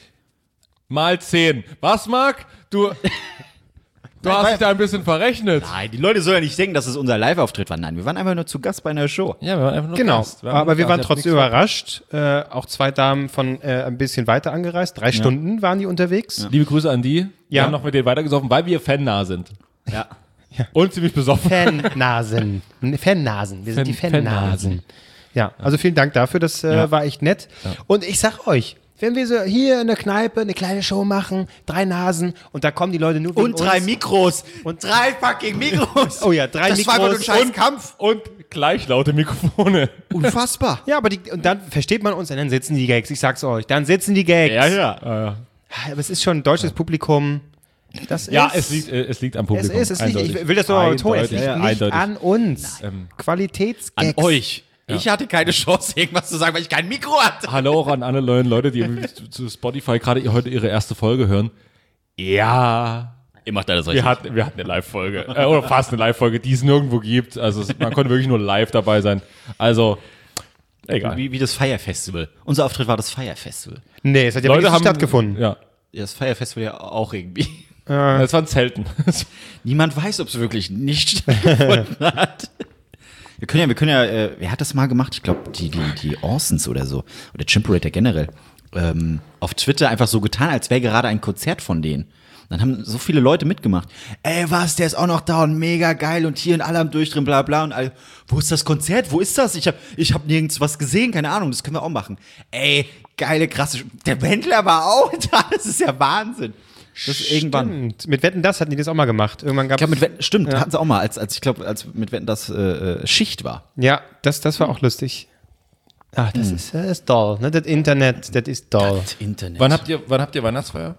Mal 10. Was, Marc? Du hast dich da ein bisschen verrechnet. Nein, die Leute sollen ja nicht denken, dass es unser Live-Auftritt war. Nein, wir waren einfach nur zu Gast bei einer Show. Ja, wir waren einfach nur Genau, Gast. aber wir waren trotzdem überrascht. Auch 2 Damen von ein bisschen weiter angereist. 3 Stunden waren die unterwegs. Ja. Liebe Grüße an die. Wir Ja. haben noch mit denen weitergesoffen, weil wir fannah sind. Ja. Und ziemlich besoffen. Fannasen. Wir sind die Fannasen. Ja, also vielen Dank dafür. Das war echt nett. Ja. Und ich sag euch, wenn wir so hier in der Kneipe eine kleine Show machen, 3 Nasen und da kommen die Leute nur wegen Und 3 uns. Mikros. Und 3 fucking Mikros. Oh ja, 3 Mikros. Das war einfach ein scheiß Kampf. Und gleich laute Mikrofone. Unfassbar. Ja, aber und dann versteht man uns und dann sitzen die Gags. Ich sag's euch, dann sitzen die Gags. Ja. Aber es ist schon ein deutsches Publikum. Es liegt am Publikum. Ich will das doch mal betonen. Es liegt nicht an uns. Qualitätsgags. An euch. Ja. Ich hatte keine Chance, irgendwas zu sagen, weil ich kein Mikro hatte. Hallo auch an alle neuen Leute, die zu Spotify gerade heute ihre erste Folge hören. Ja. Ihr macht alle solche. Wir hatten eine Live-Folge. Oder fast eine Live-Folge, die es nirgendwo gibt. Also man konnte wirklich nur live dabei sein. Also, egal. Wie das Fire Festival. Unser Auftritt war das Fire Festival. Nee, es hat ja wirklich stattgefunden. Ja. Das Fire Festival ja auch irgendwie. Das waren Zelten. Niemand weiß, ob es wirklich nicht stattgefunden hat. Wir können ja, wer hat das mal gemacht? Ich glaube, die Orsons oder so. Oder Chimperator generell. Auf Twitter einfach so getan, als wäre gerade ein Konzert von denen. Dann haben so viele Leute mitgemacht. Ey, was, der ist auch noch da und mega geil und hier und alle am Durchdrehen, bla bla. Und alle, wo ist das Konzert? Wo ist das? Ich hab nirgends was gesehen, keine Ahnung, das können wir auch machen. Ey, geile, krasse, der Wendler war auch da, das ist ja Wahnsinn. Das ist irgendwann. Mit Wetten, das hatten die das auch mal gemacht. Irgendwann gab's. Ich glaube, hatten sie auch mal, als mit Wetten, das Schicht war. Ja, das war auch lustig. Ach, das ist toll, ne? Das Internet, das ist toll. Das Internet. Wann habt ihr Weihnachtsfeier?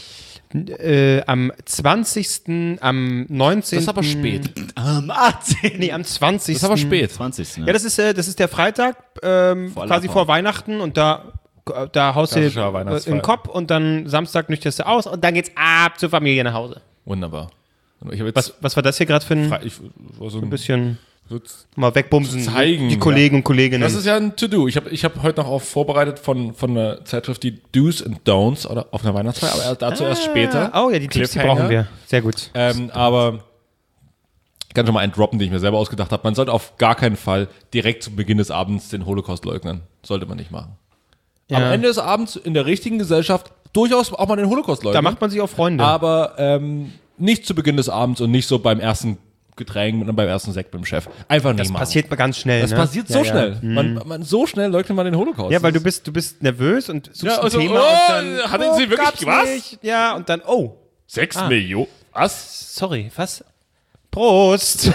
Am 20., am 19. Das ist aber spät. Am 18. Nee, am 20. Das ist aber spät. 20. Ja, das ist der Freitag, quasi vor Weihnachten und da haust du im Kopf und dann Samstag nüchterst du aus und dann geht's ab zur Familie nach Hause. Wunderbar. Ich hab jetzt was war das hier gerade für ein bisschen mal wegbumsen, zeigen, die Kollegen und Kolleginnen. Das ist ja ein To-Do. Ich hab heute noch auch vorbereitet von einer Zeitschrift, die Do's and Don'ts oder auf einer Weihnachtsfeier, aber dazu erst später. Oh ja, die Tipps, die brauchen wir. Sehr gut. Aber Ich kann schon mal einen droppen, den ich mir selber ausgedacht habe. Man sollte auf gar keinen Fall direkt zu Beginn des Abends den Holocaust leugnen. Sollte man nicht machen. Ja. Am Ende des Abends in der richtigen Gesellschaft durchaus auch mal den Holocaust leugnen. Da macht man sich auch Freunde. Aber nicht zu Beginn des Abends und nicht so beim ersten Getränk und beim ersten Sekt mit dem Chef. Einfach nicht machen. Das passiert ganz schnell. Das passiert so schnell. So schnell leugnet man den Holocaust. Ja, weil du bist nervös und suchst ein Thema und dann hatten Sie wirklich was? Nicht. Ja, und dann 6 Millionen. Was? Sorry, was? Prost!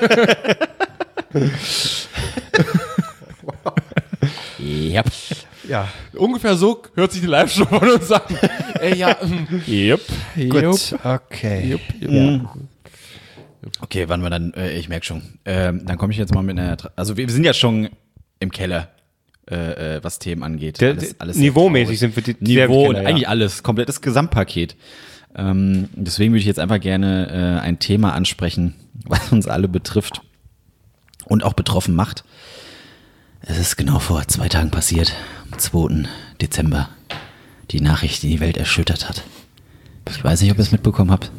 Yep. Ja. Ungefähr so hört sich die Live-Show von uns an. Gut, okay. Okay, wann wir dann, ich merke schon. Dann komme ich jetzt mal mit einer, also wir sind ja schon im Keller, was Themen angeht. Alles niveaumäßig sind wir Niveau und eigentlich alles, komplettes Gesamtpaket. Deswegen würde ich jetzt einfach gerne ein Thema ansprechen, was uns alle betrifft und auch betroffen macht. Es ist genau vor 2 Tagen passiert, am 2. Dezember. Die Nachricht, die die Welt erschüttert hat. Ich weiß nicht, ob ihr es mitbekommen habt.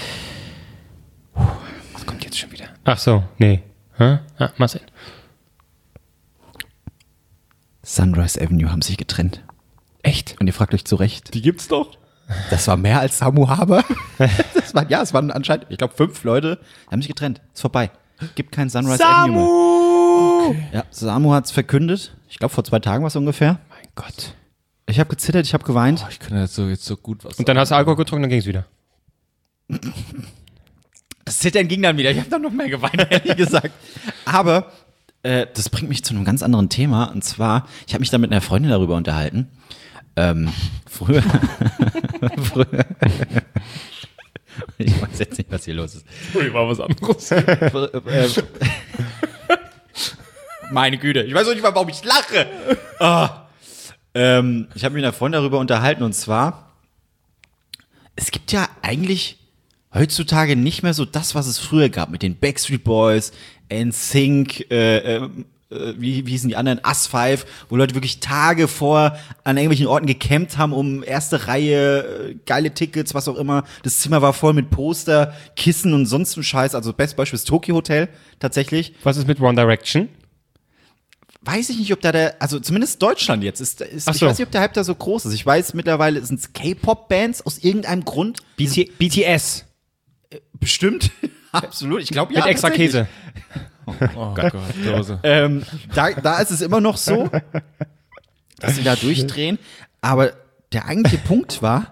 Was kommt jetzt schon wieder? Ach so, nee. Mal sehen. Sunrise Avenue haben sich getrennt. Echt? Und ihr fragt euch zu Recht. Die gibt's doch. Das war mehr als Samu Haber. Es waren anscheinend, ich glaube, 5 Leute, haben sich getrennt. Ist vorbei. Gibt kein Sunrise Avenue mehr. Okay. Ja, Samu hat's verkündet. Ich glaube, vor 2 Tagen war es ungefähr. Mein Gott. Ich habe gezittert, ich habe geweint. Ich kann jetzt so gut was Und dann hast du Alkohol getrunken, dann ging's wieder. Das Zittern ging dann wieder. Ich habe dann noch mehr geweint, ehrlich gesagt. Aber das bringt mich zu einem ganz anderen Thema. Und zwar, ich habe mich da mit einer Freundin darüber unterhalten. Früher. Ich weiß jetzt nicht, was hier los ist. War was anderes. Meine Güte, ich weiß auch nicht mal, warum ich lache. Ich habe mich mit einer Freundin darüber unterhalten. Und zwar, es gibt ja eigentlich heutzutage nicht mehr so das, was es früher gab mit den Backstreet Boys, NSYNC, wie hießen die anderen, Us5, wo Leute wirklich Tage vor an irgendwelchen Orten gecampt haben, um erste Reihe, geile Tickets, was auch immer. Das Zimmer war voll mit Poster, Kissen und sonst ein Scheiß. Also bestes Beispiel ist Tokyo Hotel, tatsächlich. Was ist mit One Direction? Weiß ich nicht, ob also zumindest Deutschland jetzt ist ich weiß nicht, ob der Hype da so groß ist. Ich weiß, mittlerweile sind es K-Pop-Bands aus irgendeinem Grund. BTS. Bestimmt. Absolut. Ich glaube, ja. Mit extra Käse. Oh Gott, Dose. Da ist es immer noch so, dass sie da durchdrehen. Aber der eigentliche Punkt war,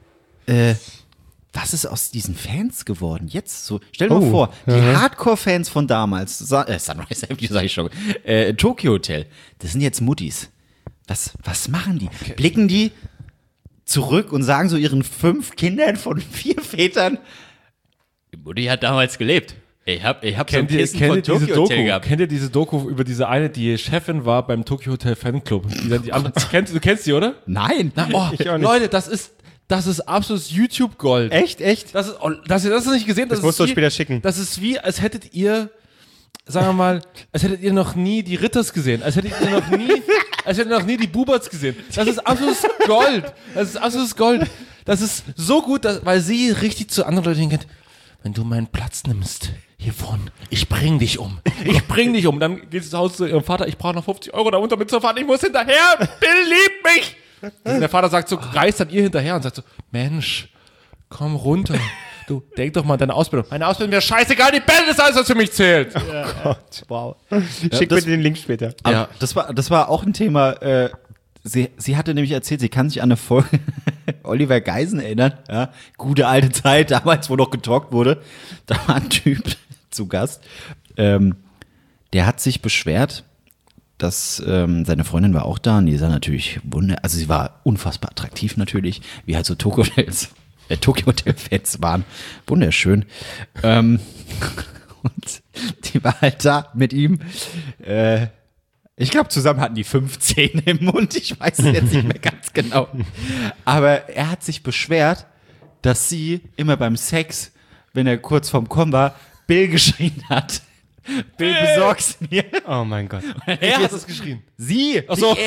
was ist aus diesen Fans geworden? Jetzt so, stell dir mal vor, die Hardcore-Fans von damals, Sunrise Avenue sag ich schon, Tokyo Hotel, das sind jetzt Muttis. Was machen die? Okay. Blicken die zurück und sagen so ihren 5 Kindern von 4 Vätern, die Mutti hat damals gelebt. Ich hab so ein Kissen von Tokyo Hotel gehabt. Kennt ihr diese Doku über diese eine, die Chefin war beim Tokyo Hotel Fanclub? Die andere, du kennst die, oder? Nein. Ich auch nicht. Leute, das ist absolutes YouTube-Gold. Echt? Dass ihr das nicht gesehen habt, das musst du später schicken. Das ist wie, als hättet ihr, sagen wir mal, als hättet ihr noch nie die Ritters gesehen, als hättet ihr noch nie die Buberts gesehen. Das ist absolutes Gold. Das ist so gut, weil sie richtig zu anderen Leuten hingeht. Wenn du meinen Platz nimmst, hier vorne, ich bring dich um. Dann geht sie zu Hause zu ihrem Vater, ich brauche noch 50 € darunter mitzufahren, ich muss hinterher, Bill liebt mich. Und der Vater sagt so, reißt dann ihr hinterher und sagt so, Mensch, komm runter. Du, denk doch mal an deine Ausbildung. Meine Ausbildung wäre scheißegal, die Band ist alles, was für mich zählt. Oh Gott, wow. Schick bitte den Link später. Ja, das war auch ein Thema, sie hatte nämlich erzählt, sie kann sich an eine Folge Oliver Geisen erinnern. Ja, gute alte Zeit, damals, wo noch getalkt wurde. Da war ein Typ zu Gast. Der hat sich beschwert, dass seine Freundin war auch da und die sah natürlich also sie war unfassbar attraktiv natürlich, wie halt so Tokyo Hotel-Fans waren. Wunderschön. Und die war halt da mit ihm. Ich glaube, zusammen hatten die 15 im Mund. Ich weiß es jetzt nicht mehr ganz genau. Aber er hat sich beschwert, dass sie immer beim Sex, wenn er kurz vorm Kommen war, Bill geschrien hat. Bill, besorg's mir. Oh mein Gott. Er hat es geschrien. Sie. Ach so.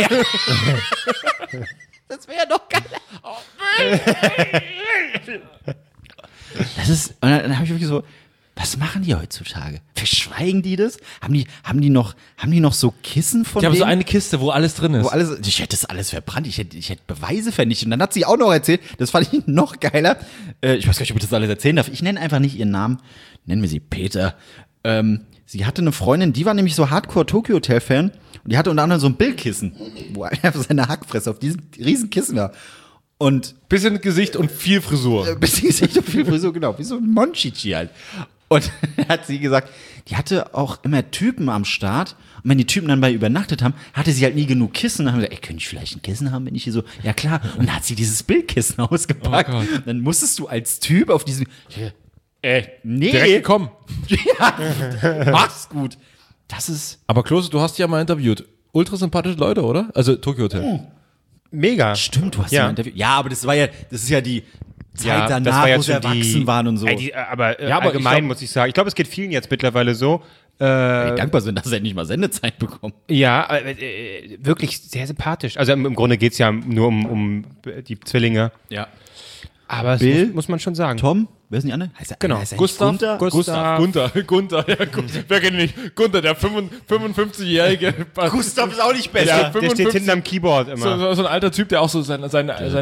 Das wäre ja noch geil. Oh, das ist, und dann habe ich wirklich so, Was machen die heutzutage? Verschweigen die das? Haben die noch so Kissen von Die haben denen? so eine Kiste, wo alles drin ist. Ich hätte das alles verbrannt, ich hätte Beweise vernichtet. Und dann hat sie auch noch erzählt, das fand ich noch geiler. Ich weiß gar nicht, ob ich das alles erzählen darf. Ich nenne einfach nicht ihren Namen. Nennen wir sie Peter. Sie hatte eine Freundin, die war nämlich so Hardcore-Tokyo-Hotel-Fan. Und die hatte unter anderem so ein Bildkissen, wo einfach seine Hackfresse auf diesem riesen Kissen war. Und bisschen Gesicht und viel Frisur. bisschen Gesicht und viel Frisur, genau. Wie so ein Monchichi halt. Und hat sie gesagt, die hatte auch immer Typen am Start. Und wenn die Typen dann bei ihr übernachtet haben, hatte sie halt nie genug Kissen. Dann haben wir gesagt, könnte ich vielleicht ein Kissen haben, wenn ich hier so, ja klar. Und dann hat sie dieses Bildkissen ausgepackt. Oh dann musstest du als Typ auf diesem, nee. Direkt gekommen. Ja, mach's gut. Das ist. Aber Klose, du hast die ja mal interviewt. Ultra sympathische Leute, oder? Also Tokyo Hotel. Mega. Stimmt, du hast Ja. ja Interview. Ja, aber das ist ja die Zeit Ja, das danach, war ja wo sie schon erwachsen waren und so. Aber Ja, aber allgemein ich glaub- muss ich sagen, ich glaube, es geht vielen jetzt mittlerweile so. Die dankbar sind, dass sie endlich mal Sendezeit bekommen. Ja, wirklich sehr sympathisch. Also im Grunde geht es ja nur um die Zwillinge. Ja. Aber das Bill, muss man schon sagen. Tom, wer sind die anderen? Heißt er, Genau. heißt er Gustav, nicht Gunther, ja, wer kennt ihn nicht? Gunther, der 55-jährige. Gustav ist auch nicht besser. Ja, Der steht 55 hinterm Keyboard immer. So ein alter Typ, der auch so der ist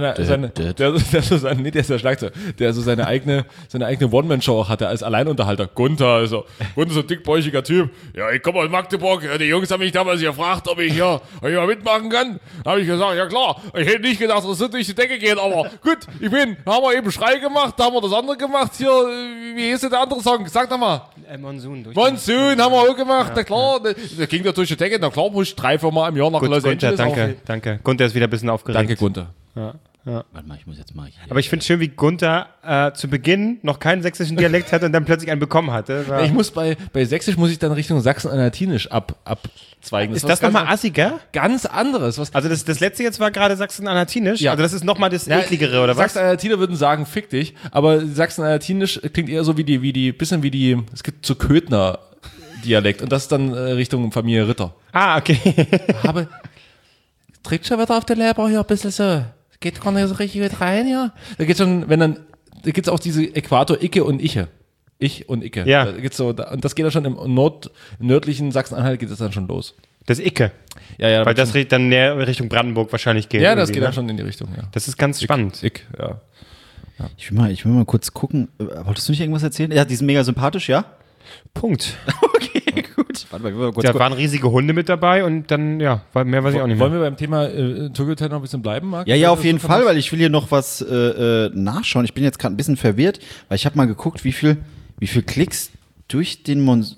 der Schlagzeug, der so seine eigene One-Man-Show auch hatte als Alleinunterhalter. Gunther ist so ein dickbäuchiger Typ. Ja, ich komme aus Magdeburg. Ja, die Jungs haben mich damals gefragt, ob ich mal mitmachen kann. Da habe ich gesagt, ja klar. Ich hätte nicht gedacht, dass es durch die Decke geht, aber gut, haben wir eben Schrei gemacht, da haben wir das andere gemacht. Hier, wie hieß denn der andere Song? Sag doch mal. Monsoon. Monsoon haben wir auch gemacht, na klar. Der ging da durch die Decke, na klar, muss ich 3-4 Mal im Jahr nach Los Gunther, Angeles. danke. Gunther ist wieder ein bisschen aufgeregt. Danke, Gunther. Warte mal, ich muss jetzt mal hier. Aber ich finde es schön, wie Gunther zu Beginn noch keinen sächsischen Dialekt hatte und dann plötzlich einen bekommen hatte. Ja, ich muss bei Sächsisch muss ich dann Richtung Sachsen-Anhaltinisch abzweigen. Ist das nochmal assiger? ganz anderes? Also das letzte jetzt war gerade Sachsen-Anhaltinisch. Ja. Also das ist nochmal das ekligere, oder was? Sachsen-Anhaltiner würden sagen, fick dich, aber Sachsen-Anhaltinisch klingt eher so es gibt so Köthner-Dialekt und das ist dann Richtung Familie Ritter. Ah, okay. Aber trägt schon wieder auf der Leber hier ein bisschen so. Geht gar nicht so richtig gut rein, ja. Da geht's schon, da gibt's auch diese Äquator-Icke und Iche. Ich und Icke. Ja. Da geht's so, und das geht dann schon im nördlichen Sachsen-Anhalt geht das dann schon los. Das Icke. Ja, Weil das dann näher Richtung Brandenburg wahrscheinlich geht. ja, das irgendwie, geht ne? dann schon in die Richtung, ja. Das ist ganz spannend. Ick, ja. Ich will mal kurz gucken. Wolltest du nicht irgendwas erzählen? Ja, die sind mega sympathisch, ja? Punkt. Okay, gut. Warte mal, ich will mal kurz Da waren riesige Hunde mit dabei und dann, mehr weiß ich auch nicht mehr. Wollen wir beim Thema Tokyo Hotel noch ein bisschen bleiben, Marc? Ja, auf jeden Fall, weil ich will hier noch was nachschauen. Ich bin jetzt gerade ein bisschen verwirrt, weil ich habe mal geguckt, wie viel Klicks durch den Monsun.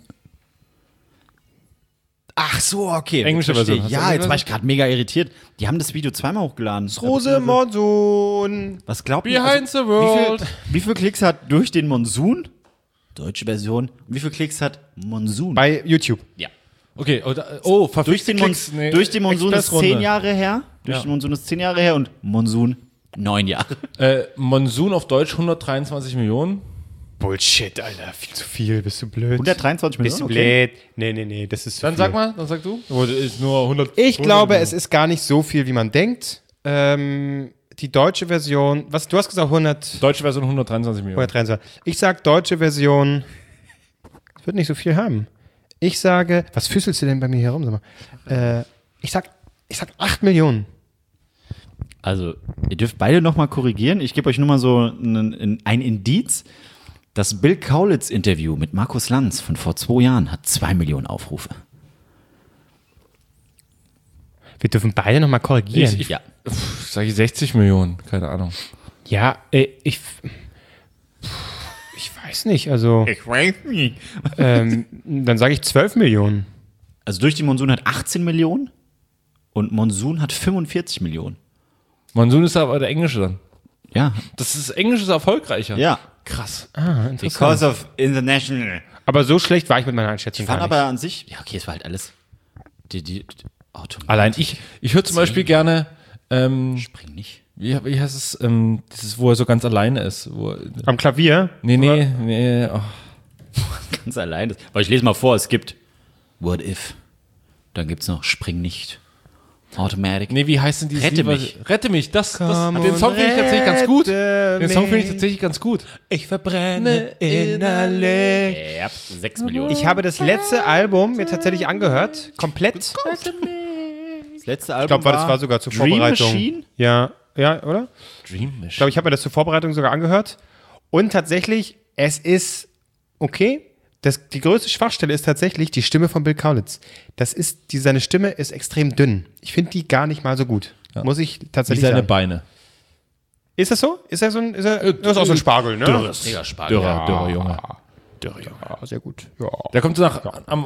Ach so, okay. Englische Verstehe. Version. Hast du Ja, die jetzt war ich gerade mega irritiert. Die haben das Video zweimal hochgeladen. Rose Monsun. Was glaubt ihr? Behind the world. Wie viel Klicks hat durch den Monsun? Deutsche Version. Wie viel Klicks hat Monsun? Bei YouTube. Ja. Okay, Durch verflixte den, Klicks. Nee, durch den Monsun ist Expressrunde. 10 Jahre her. Durch Ja. den Monsun ist 10 Jahre her und Monsun 9 Jahre. Monsun auf Deutsch 123 Millionen. Bullshit, Alter. Viel zu viel. Bist du blöd? 123 Bist Millionen. du blöd? Nee. Das ist zu Dann viel. dann sag du. Oder ist nur 100. Ich glaube, es ist gar nicht so viel, wie man denkt. Die deutsche Version, du hast gesagt 100, Deutsche Version 123 Millionen. 123. Ich sag deutsche Version, es wird nicht so viel haben. Ich sage, was füsselst du denn bei mir herum? Sag mal. Ich sag 8 Millionen. Also, ihr dürft beide nochmal korrigieren. Ich gebe euch nur mal so ein Indiz. Das Bill Kaulitz-Interview mit Markus Lanz von vor 2 Jahren hat 2 Millionen Aufrufe. Wir dürfen beide nochmal korrigieren. Ja. Sag ich 60 Millionen, keine Ahnung. Ja, ich weiß nicht, also Ich weiß nicht. dann sage ich 12 Millionen. Also, durch die Monsun hat 18 Millionen und Monsun hat 45 Millionen. Monsun ist aber der Englische dann. Ja. Das Englisch ist erfolgreicher. Ja. Krass. Interessant. Because of international. Aber so schlecht war ich mit meiner Einschätzung Ich fand gar nicht. aber an sich, ja, okay, es war halt alles. Die Automatik. Allein ich höre zum Beispiel gerne, Spring nicht. wie heißt es, dieses, wo er so ganz alleine ist. Am Klavier? Nee. Oh. Ganz allein. Weil ich lese mal vor, es gibt What If. Dann gibt es noch Spring nicht. Automatic. Nee, wie heißt denn die? Rette mich. Rette mich. Den Song finde ich tatsächlich ganz gut. Den Song finde ich tatsächlich ganz gut. Ich verbrenne innerlich. Ja, 6 Millionen. Ich habe das letzte Album mir tatsächlich angehört. Komplett. Das letzte Album Ich glaube, das war sogar zur Dream Vorbereitung. Machine? Ja, oder? Dream Machine. Ich glaube, ich habe mir das zur Vorbereitung sogar angehört. Und tatsächlich, es ist okay. Die größte Schwachstelle ist tatsächlich die Stimme von Bill Kaulitz. Seine Stimme ist extrem dünn. Ich finde die gar nicht mal so gut. Muss ich Wie tatsächlich seine sagen. Beine. Ist das so? Ist er so ein, das ist auch so ein Spargel, ne? Dürrer Junge. Ja, sehr gut. Ja. Der kommt so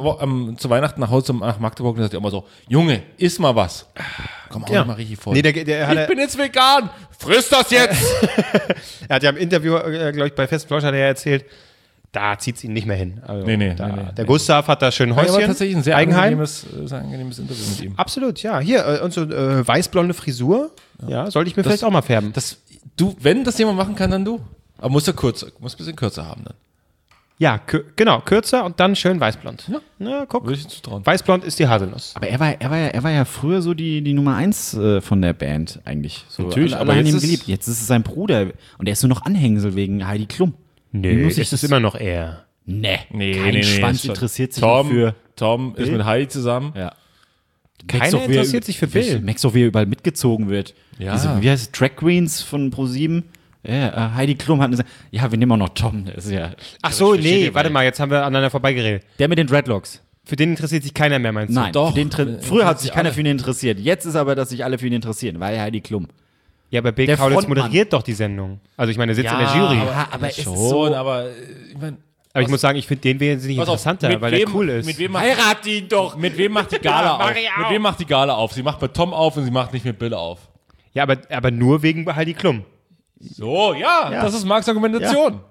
zu Weihnachten nach Hause nach Magdeburg und sagt immer so, Junge, iss mal was. Komm, hau mal richtig voll. Nee, ich bin jetzt vegan. Friss das jetzt. Er hat ja im Interview, glaube ich, bei Festflausch hat er erzählt, da zieht es ihn nicht mehr hin. Also, der Gustav hat da schön Häuschen. Aber tatsächlich ein sehr Eigenheim. angenehmes Interview mit ihm. Absolut, ja. Hier, und so weißblonde Frisur. Ja, sollte ich mir vielleicht auch mal färben. Wenn das jemand machen kann, dann du. Aber muss ein bisschen kürzer haben dann. Ja, genau, kürzer und dann schön weißblond. Ja. Na, guck. Würde ich zutrauen. Weißblond ist die Haselnuss. Aber er war ja früher so die Nummer 1 von der Band eigentlich. So, Natürlich, alle aber haben jetzt ihn ist- geliebt. Jetzt ist es sein Bruder und er ist nur noch Anhängsel wegen Heidi Klum. Nee, muss ich es ist das- immer noch er. Kein Schwanz interessiert sich noch für... Tom ist mit Heidi zusammen. Ja. Keiner interessiert sich für Bill. Merkst doch, wie er überall mitgezogen wird. Ja. Wie heißt es? Drag Queens von Pro7? Ja, Heidi Klum hat gesagt, ja, wir nehmen auch noch Tom. Das ist ja, Ach so, nee, warte mal, jetzt haben wir aneinander vorbeigeredet. der mit den Dreadlocks. Für den interessiert sich keiner mehr, meinst du? Nein, Doch. früher hat sich keiner alle. für ihn interessiert. Jetzt ist aber, dass sich alle für ihn interessieren, weil Heidi Klum. Ja, aber Bill Der Kaulitz Frontmann. moderiert doch die Sendung. Also ich meine, er sitzt in der Jury. aber es ist Schon, so... aber ich meine, Aber ich muss sagen, ich finde den wesentlich interessanter, weil der cool ist. Mit wem Heirat ihn doch! Mit wem macht die Gala auf? mach ich auch. Mit wem macht die Gala auf? Sie macht mit Tom auf und sie macht nicht mit Bill auf. Ja, aber nur wegen Heidi Klum. So, ja. Das ist Marks Argumentation.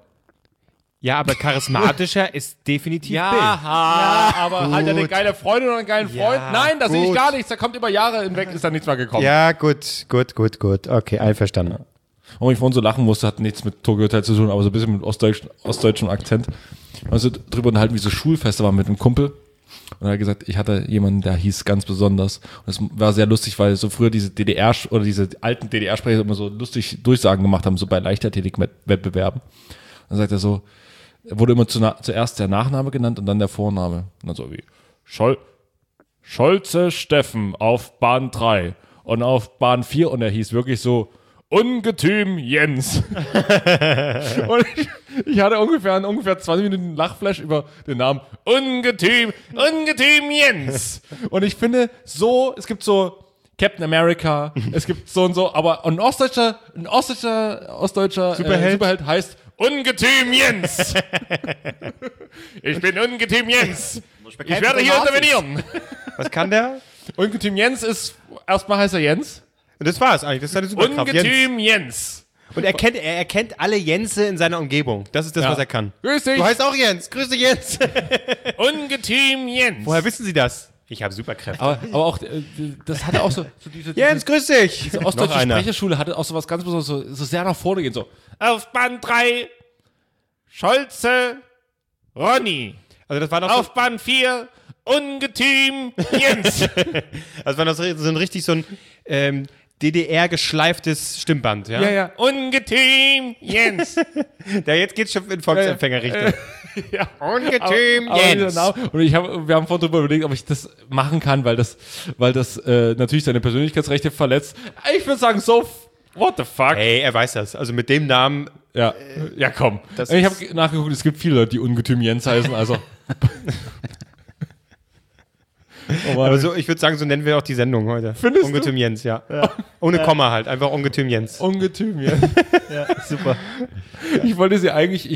Ja, aber charismatischer ist definitiv Bill. Aber hat er eine geile Freundin oder einen geilen Freund? Ja, Nein, da sehe ich gut. gar nichts. Da kommt über Jahre hinweg, ist da nichts mehr gekommen. Ja, gut. Okay, einverstanden. Warum ich vorhin so lachen musste, hat nichts mit Tokyo Hotel zu tun, aber so ein bisschen mit ostdeutschem Akzent. Also drüber unterhalten, wie so Schulfeste war mit einem Kumpel. Und er hat gesagt, ich hatte jemanden, der hieß ganz besonders. Und es war sehr lustig, weil so früher diese DDR- oder diese alten DDR-Sprecher immer so lustig Durchsagen gemacht haben, so bei Leichtathletik-Wettbewerben. Dann sagt er so, wurde immer zuerst der Nachname genannt und dann der Vorname. Und dann so wie Scholze Steffen auf Bahn 3 und auf Bahn 4 und er hieß wirklich so Ungetüm Jens. Und ich hatte ungefähr 20 Minuten Lachflash über den Namen Ungetüm Jens. Und ich finde so, es gibt so Captain America, es gibt so und so, aber ein ostdeutscher Superheld heißt Ungetüm Jens. Ich bin Ungetüm Jens. Ich werde hier intervenieren. Was kann der? Ungetüm Jens ist, erstmal heißt er Jens. Und das war's eigentlich. Das ist seine Superkraft. Jens. Ungetüm Jens. Und er erkennt alle Jense in seiner Umgebung. Das ist das, Ja. was er kann. Grüß dich. Du heißt auch Jens. Grüß dich, Jens. Ungetüm Jens. Woher wissen Sie das? Ich habe Superkräfte. Aber auch, das hatte auch so diese Jens, grüß dich. diese Noch ostdeutsche einer. Sprecherschule hatte auch so was ganz Besonderes, so sehr nach vorne gehen, so. Auf Bahn 3, Scholze, Ronny. Also das war noch Auf Bahn 4, Ungetüm Jens. das war noch so ein DDR-geschleiftes Stimmband. Ja? Ja. Ungetüm Jens. Jetzt geht's schon in Volksempfängerrichtung. Ja. Ungetüm Aber Jens. genau. Und wir haben vorhin drüber überlegt, ob ich das machen kann, weil das natürlich seine Persönlichkeitsrechte verletzt. Ich würde sagen, what the fuck? Hey, er weiß das. Also mit dem Namen. Ja, komm. das Ich ist- habe nachgeguckt, es gibt viele Leute, die Ungetüm Jens heißen, also. Oh Mann. Aber so, ich würde sagen, so nennen wir auch die Sendung heute. Findest du? Ungetüm Jens, ja. Ohne Komma halt. Einfach Ungetüm Jens. Ungetüm Jens. Super. Ich wollte sie eigentlich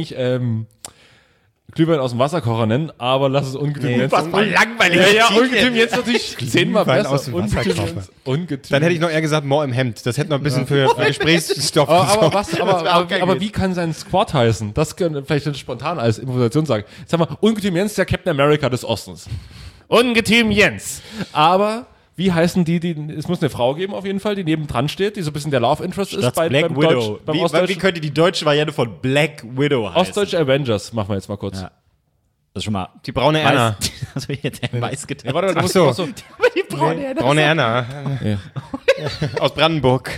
Glühwein aus dem Wasserkocher nennen, aber lass es Ungetüm Jens. was mal langweilig. Ja, Ungetüm Jens natürlich 10-mal Glühwein besser. aus dem Wasserkocher. Jens. Ungetüm. Dann hätte ich noch eher gesagt, More im Hemd. Das hätte noch ein bisschen für Gesprächsstoff aber gesorgt. aber wie kann sein Squad heißen? Das können vielleicht spontan als Improvisation sagen. Jetzt haben wir Ungetüm Jens, der Captain America des Ostens. Ungetüm Jens. Aber wie heißen die, es muss eine Frau geben auf jeden Fall, die nebendran steht, die so ein bisschen der Love Interest ist Black Widow. beim Wie könnte die deutsche Variante von Black Widow heißen? Ostdeutsche Avengers, machen wir jetzt mal kurz. Ja. Das ist schon mal. Die braune Erna. Also jetzt weiß getan. Ja, warte, du musst so. so. Die braune Erna. Braune Erna. Ja. Aus Brandenburg.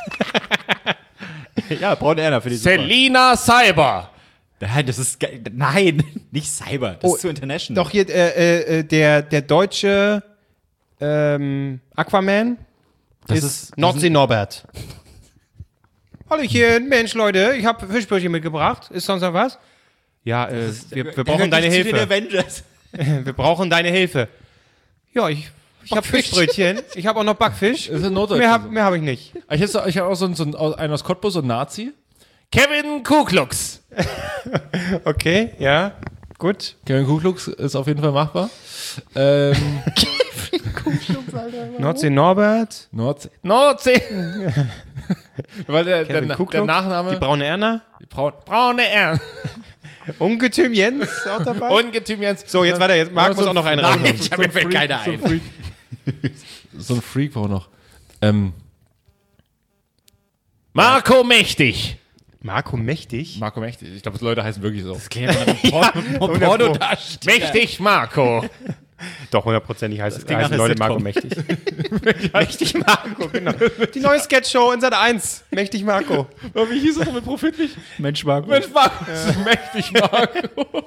Ja, braune Erna für die Super. Selina Cyber. Nein, das ist nein, nicht Cyber. Das ist zu international. Doch hier der deutsche Aquaman ist Nordsee Norbert. Hallöchen, Mensch, Leute, ich habe Fischbrötchen mitgebracht. Ist sonst noch was? Ja, wir brauchen deine Hilfe. Avengers. Wir brauchen deine Hilfe. Ja, ich habe Fischbrötchen. Ich habe auch noch Backfisch. Das ist ein Norddeutscher. Mehr habe ich nicht. Ich habe auch so einen aus Cottbus, so einen Nazi. Kevin Kuklux. Okay, ja, gut. Kevin Kuklux ist auf jeden Fall machbar. Nordsee Norbert. Nordsee. Weil der Nachname. Die braune Erna. Braune Erna. Ungetüm Jens auch dabei. Ungetüm Jens. So, jetzt weiter. Jetzt Marc muss auch noch einen rein. Ich habe mir fällt keiner ein. So ein Freak war auch noch. Marco Mächtig. Marco Mächtig? Marco Mächtig. Ich glaube, die Leute heißen wirklich so. Das klingt Porno-Darsteller. Mächtig Marco. Doch, 100%ig heißen nach der Leute Sitcom. Marco Mächtig. Mächtig Marco, genau. Die neue Sketchshow in Sat 1. Mächtig Marco. Wie hieß es noch mit Profitlich? Mensch, Marco. Mensch Marco. Mächtig Marco.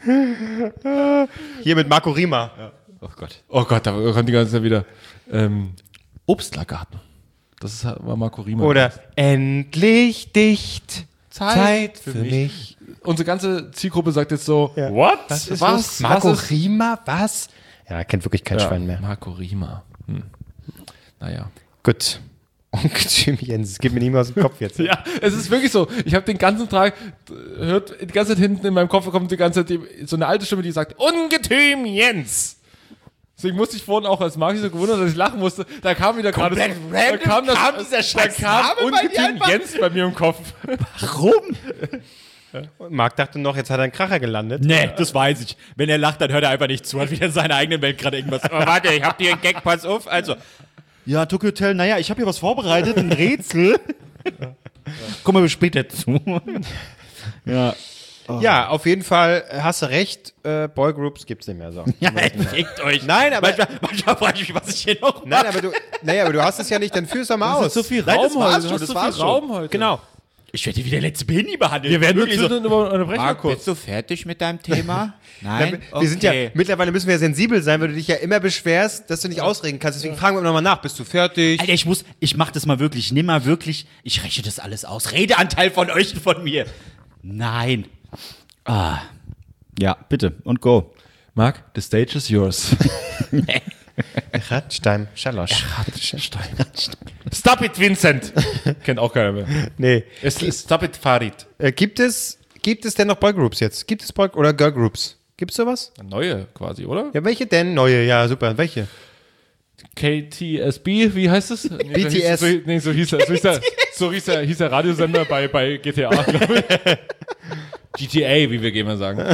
Hier mit Marco Rima. Ja. Oh Gott, da kommt die ganze Zeit wieder. Obstlergarten. War Marco Riemann. Oder endlich dicht. Zeit für mich. Unsere ganze Zielgruppe sagt jetzt so, Ja. what? Was ist los? Marco Rima? Was? Ja, kennt wirklich kein Schwein mehr. Marco Rima. Naja. Gut. Ungetüm Jens, es geht mir nicht mehr aus dem Kopf jetzt. Ja, es ist wirklich so. Ich habe den ganzen Tag, hört die ganze Zeit hinten in meinem Kopf kommt die ganze Zeit so eine alte Stimme, die sagt, Ungetüm Jens. Deswegen musste ich vorhin auch, als Marc sich so gewundert, dass ich lachen musste, da kam wieder gerade Komplett random kam dieser scheiß Name bei dir Ungetüm einfach. Jens bei mir im Kopf. Warum? Und Marc dachte noch, jetzt hat er einen Kracher gelandet. Nee, das weiß ich. Wenn er lacht, dann hört er einfach nicht zu. Hat wieder in seiner eigenen Welt gerade irgendwas. Aber warte, ich hab dir einen Gag, pass auf. Also. Ja, Tokyo Hotel, naja, ich habe hier was vorbereitet, ein Rätsel. Kommen wir später zu. Ja. Oh. Ja, auf jeden Fall hast du recht. Boygroups gibt's nicht mehr so. Ja, fickt euch. Nein, aber manchmal frage ich mich, was ich hier noch nein, aber du hast es ja nicht, dann führst du mal aus. So viel Nein, Raum das war's heute. schon, Du hast das so war's viel schon. Raum heute. Genau. Ich werde wie der letzte Behindi behandelt. Wir werden wirklich wirklich so eine Marco, bist du fertig mit deinem Thema? Nein? Wir sind ja, mittlerweile müssen wir ja sensibel sein, weil du dich ja immer beschwerst, dass du nicht ausreden kannst. Deswegen fragen wir nochmal nach, bist du fertig? Alter, ich mach das mal wirklich, nimm mal wirklich, ich rechne das alles aus. Redeanteil von euch und von mir. Nein. Ah. Ja, bitte, und go. Marc, the stage is yours. Radstein, Schalosch. Stop it, Vincent. Kennt auch keiner mehr. Nee. Es ist Stop it, Farid. Gibt es denn noch Boygroups jetzt? Gibt es oder Girlgroups? Gibt's sowas? Neue quasi, oder? Ja, welche denn? Neue, ja, super. Welche? KTSB, wie heißt es? BTS. So hieß der Radiosender bei GTA, glaube ich. GTA, wie wir gerne mal sagen.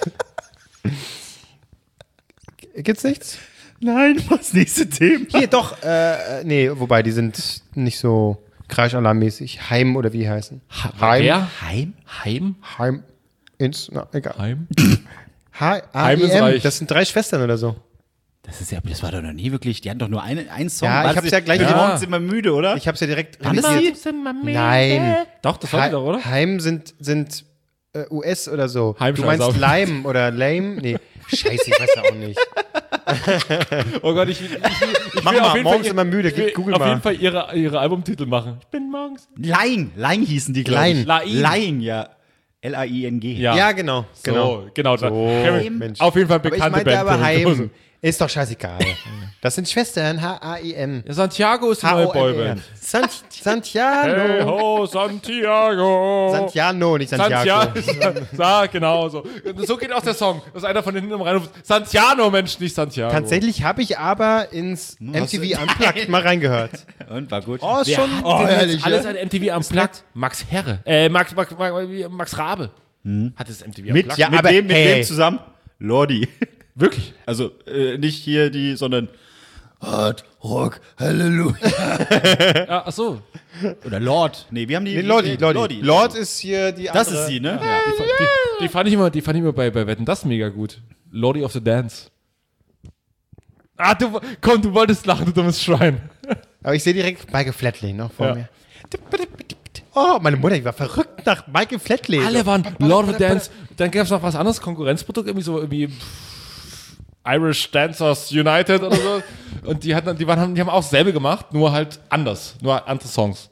Gibt's nichts? Nein, was nächste Thema? Hier, doch, nee, wobei, die sind nicht so Kreischalarmmäßig. Heim oder wie die heißen? Wer? Heim? Heim. Na, egal. Heim? Heim ist reich. Das sind 3 Schwestern oder so. Das war doch noch nie wirklich, die hatten doch nur einen Song. Ja, ich hab's ja gleich morgens sind wir müde, oder? Ich hab's ja direkt Waren das realisiert. die? Nein. Doch, das war die doch, oder? Heim sind US oder so. Heim Du meinst scheiß auf. Lime oder Lame? Nee. Scheiße, ich weiß ja auch nicht. Oh Gott, ich Mach will mal, auf jeden morgens Fall, immer müde. ich will Google auf mal. jeden Fall ihre Albumtitel machen. Ich bin morgens. Line hießen die, glaube ich. Line. Line, ja. L-A-I-N-G. Ja, genau. So, genau. Mensch. Auf jeden Fall Aber ich bekannte meinte Band. aber für Heim. Dose. Ist doch scheißegal. Das sind Schwestern, H-A-I-M. Ja, Santiago ist die neue Boyband. Santiano. Hey ho, Santiago. Santiano, nicht Santiago. Genau so. So geht auch der Song. Das ist einer von hinten im Reinruf. Santiano, Mensch, nicht Santiago. Tatsächlich habe ich aber ins MTV Unplugged mal reingehört. Und war gut. Oh, ist schon Alles, alles an MTV Unplugged. Max Herre. Max Rabe. Hat das MTV Unplugged. Ja, mit aber wem hey. zusammen? Lordi. Wirklich? Also nicht hier die, sondern Hard Rock, Halleluja. Ja, ach so. Oder Lord. Nee, wir haben die. Lordi. Lord ist hier die andere. Das ist sie, ne? Ja. Die fand ich immer bei Wetten, das mega gut. Lordy of the Dance. Ah, du wolltest lachen, du dummes Schwein. Aber ich sehe direkt Michael Flatley noch vor mir. Oh, meine Mutter, die war verrückt nach Michael Flatley. Alle waren Lord of the Dance. Dann gab es noch was anderes, Konkurrenzprodukt, irgendwie Irish Dancers United oder so. Und die haben auch dasselbe gemacht, nur halt anders. Nur andere Songs.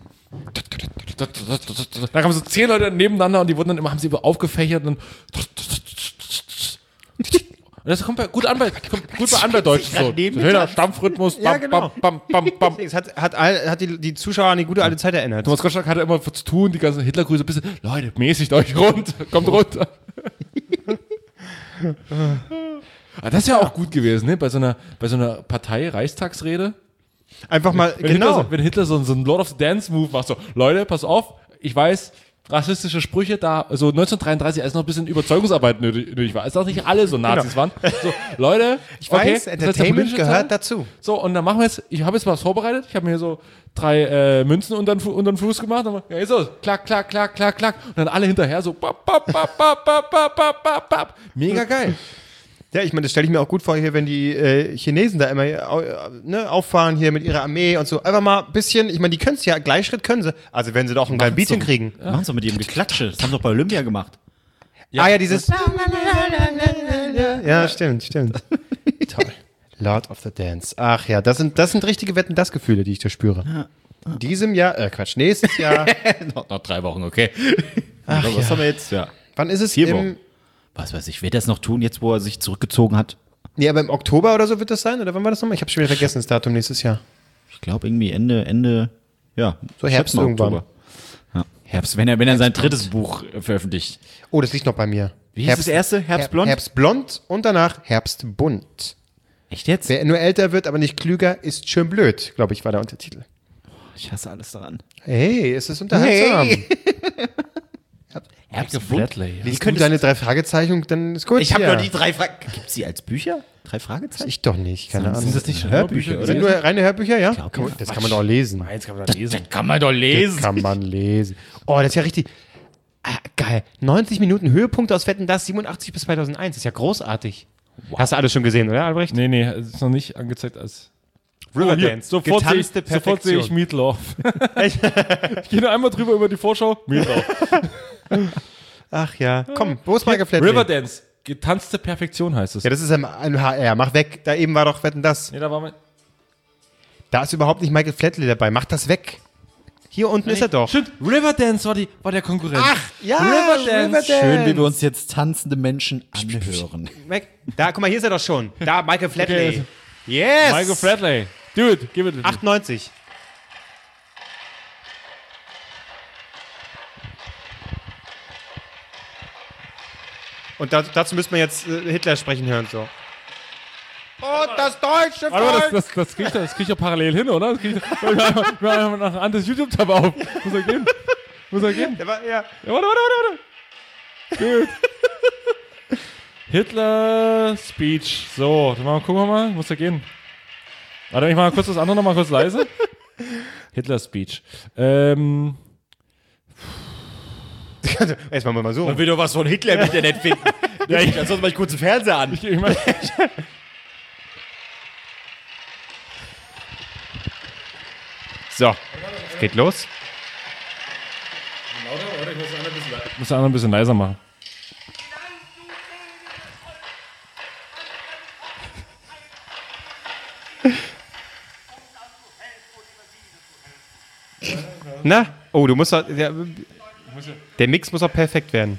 Da kamen so 10 Leute nebeneinander und die wurden dann immer, haben sie aufgefächert und das kommt gut an bei Deutsch. So. Schöner Stampfrhythmus. Ja, genau. Bam, bam, bam. Es hat die Zuschauer an die gute alte Zeit erinnert. Thomas Gottschalk hatte immer zu tun, die ganzen Hitlergrüße, ein bisschen, Leute, mäßigt euch rund, kommt runter. Das ist ja auch gut gewesen, ne? Bei so einer Partei-Reichstagsrede. Einfach mal, wenn Hitler so einen Lord of the Dance Move macht, so, Leute, pass auf, ich weiß, rassistische Sprüche da, so 1933, als noch ein bisschen Überzeugungsarbeit nötig war, als auch nicht alle so Nazis waren. So, Leute, ich weiß, Entertainment gehört dazu. So, und dann machen wir jetzt, ich habe jetzt was vorbereitet, ich habe mir so 3 Münzen unter den Fuß gemacht, und ja, so, klack, klack, klack, klack, klack, und dann alle hinterher so, bap, bap, bap, bap, bap, bap, bap, bap. Mega geil. Ja, ich meine, das stelle ich mir auch gut vor, hier, wenn die Chinesen da immer auffahren hier mit ihrer Armee und so. Einfach mal ein bisschen, ich meine, die können es ja, Gleichschritt können sie. Also wenn sie doch ein kleines Beatchen kriegen. Ja. Machen sie mit ihrem Geklatsche. Das haben sie doch bei Olympia gemacht. Ja. Ja, dieses. Ja, stimmt. Toll. Lord of the Dance. Ach ja, das sind richtige Wetten-das-Gefühle, die ich da spüre. Ja. In diesem Jahr, nächstes Jahr. noch 3 Wochen, okay. Ach, was haben wir jetzt? Ja. Wann ist es? 4 Wochen. Was weiß ich, wird er das noch tun, jetzt wo er sich zurückgezogen hat? Nee, aber im Oktober oder so wird das sein? Oder wann war das nochmal? Ich habe schon wieder vergessen, das Datum nächstes Jahr. Ich glaube irgendwie Ende, ja. So Herbst irgendwann. Ja. Herbst, wenn er sein 3. Buch veröffentlicht. Oh, das liegt noch bei mir. Wie hieß das erste? Herbstblond? Herbstblond und danach Herbstbunt. Echt jetzt? Wer nur älter wird, aber nicht klüger, ist schön blöd, glaube ich, war der Untertitel. Ich hasse alles daran. Hey, es ist unterhaltsam. Hey. Flatley. Wie können deine 3 Fragezeichen, dann ist gut. Ich habe nur die 3 Fragezeichen. Gibt es die als Bücher? 3 Fragezeichen? Ich doch nicht, keine Ahnung. Sind das nicht schon Hörbücher? Sind nur reine Hörbücher, ja? Okay, das kann man doch lesen. Das kann man doch lesen. Das kann man doch lesen. Das kann man lesen. Oh, das ist ja richtig. Geil. 90 Minuten Höhepunkte aus Wetten, das 87 bis 2001. Das ist ja großartig. Wow. Hast du alles schon gesehen, oder, Albrecht? Nee, es ist noch nicht angezeigt als Riverdance. Sofort sehe ich Meatloaf. Ich gehe nur einmal drüber über die Vorschau. Meatloaf. Ach ja. Komm, wo ist Michael Flatley? Riverdance. Getanzte Perfektion heißt es. Ja, das ist ein HR. Mach weg. Da eben war doch Wetten, das. Nee, da war Da ist überhaupt nicht Michael Flatley dabei. Mach das weg. Hier unten ist er doch. Stimmt, Riverdance war der Konkurrent. Ach, ja, Riverdance. Schön, wie wir uns jetzt tanzende Menschen anhören. Da, guck mal, hier ist er doch schon. Da, Michael Flatley. Okay. Yes! Michael Flatley. Dude, give it. 98. Und dazu müsste man jetzt Hitler sprechen hören, so. Und das deutsche Volk! Das krieg ich ja parallel hin, oder? Das krieg ich nach einem anderes YouTube-Tab auf. Muss er gehen? Ja, warte. Gut. Hitler Speech. So, dann gucken wir mal. Muss er gehen. Warte, ich mache kurz das andere nochmal kurz leise. Hitler Speech. Erstmal mal so. Man will doch was von Hitler im Internet finden. Ja, dann soll mal kurz den Fernseher an. Ich mein, so, es geht los. Ich muss den anderen ein bisschen leiser machen. Na? Oh, du musst doch, der Mix muss auch perfekt werden.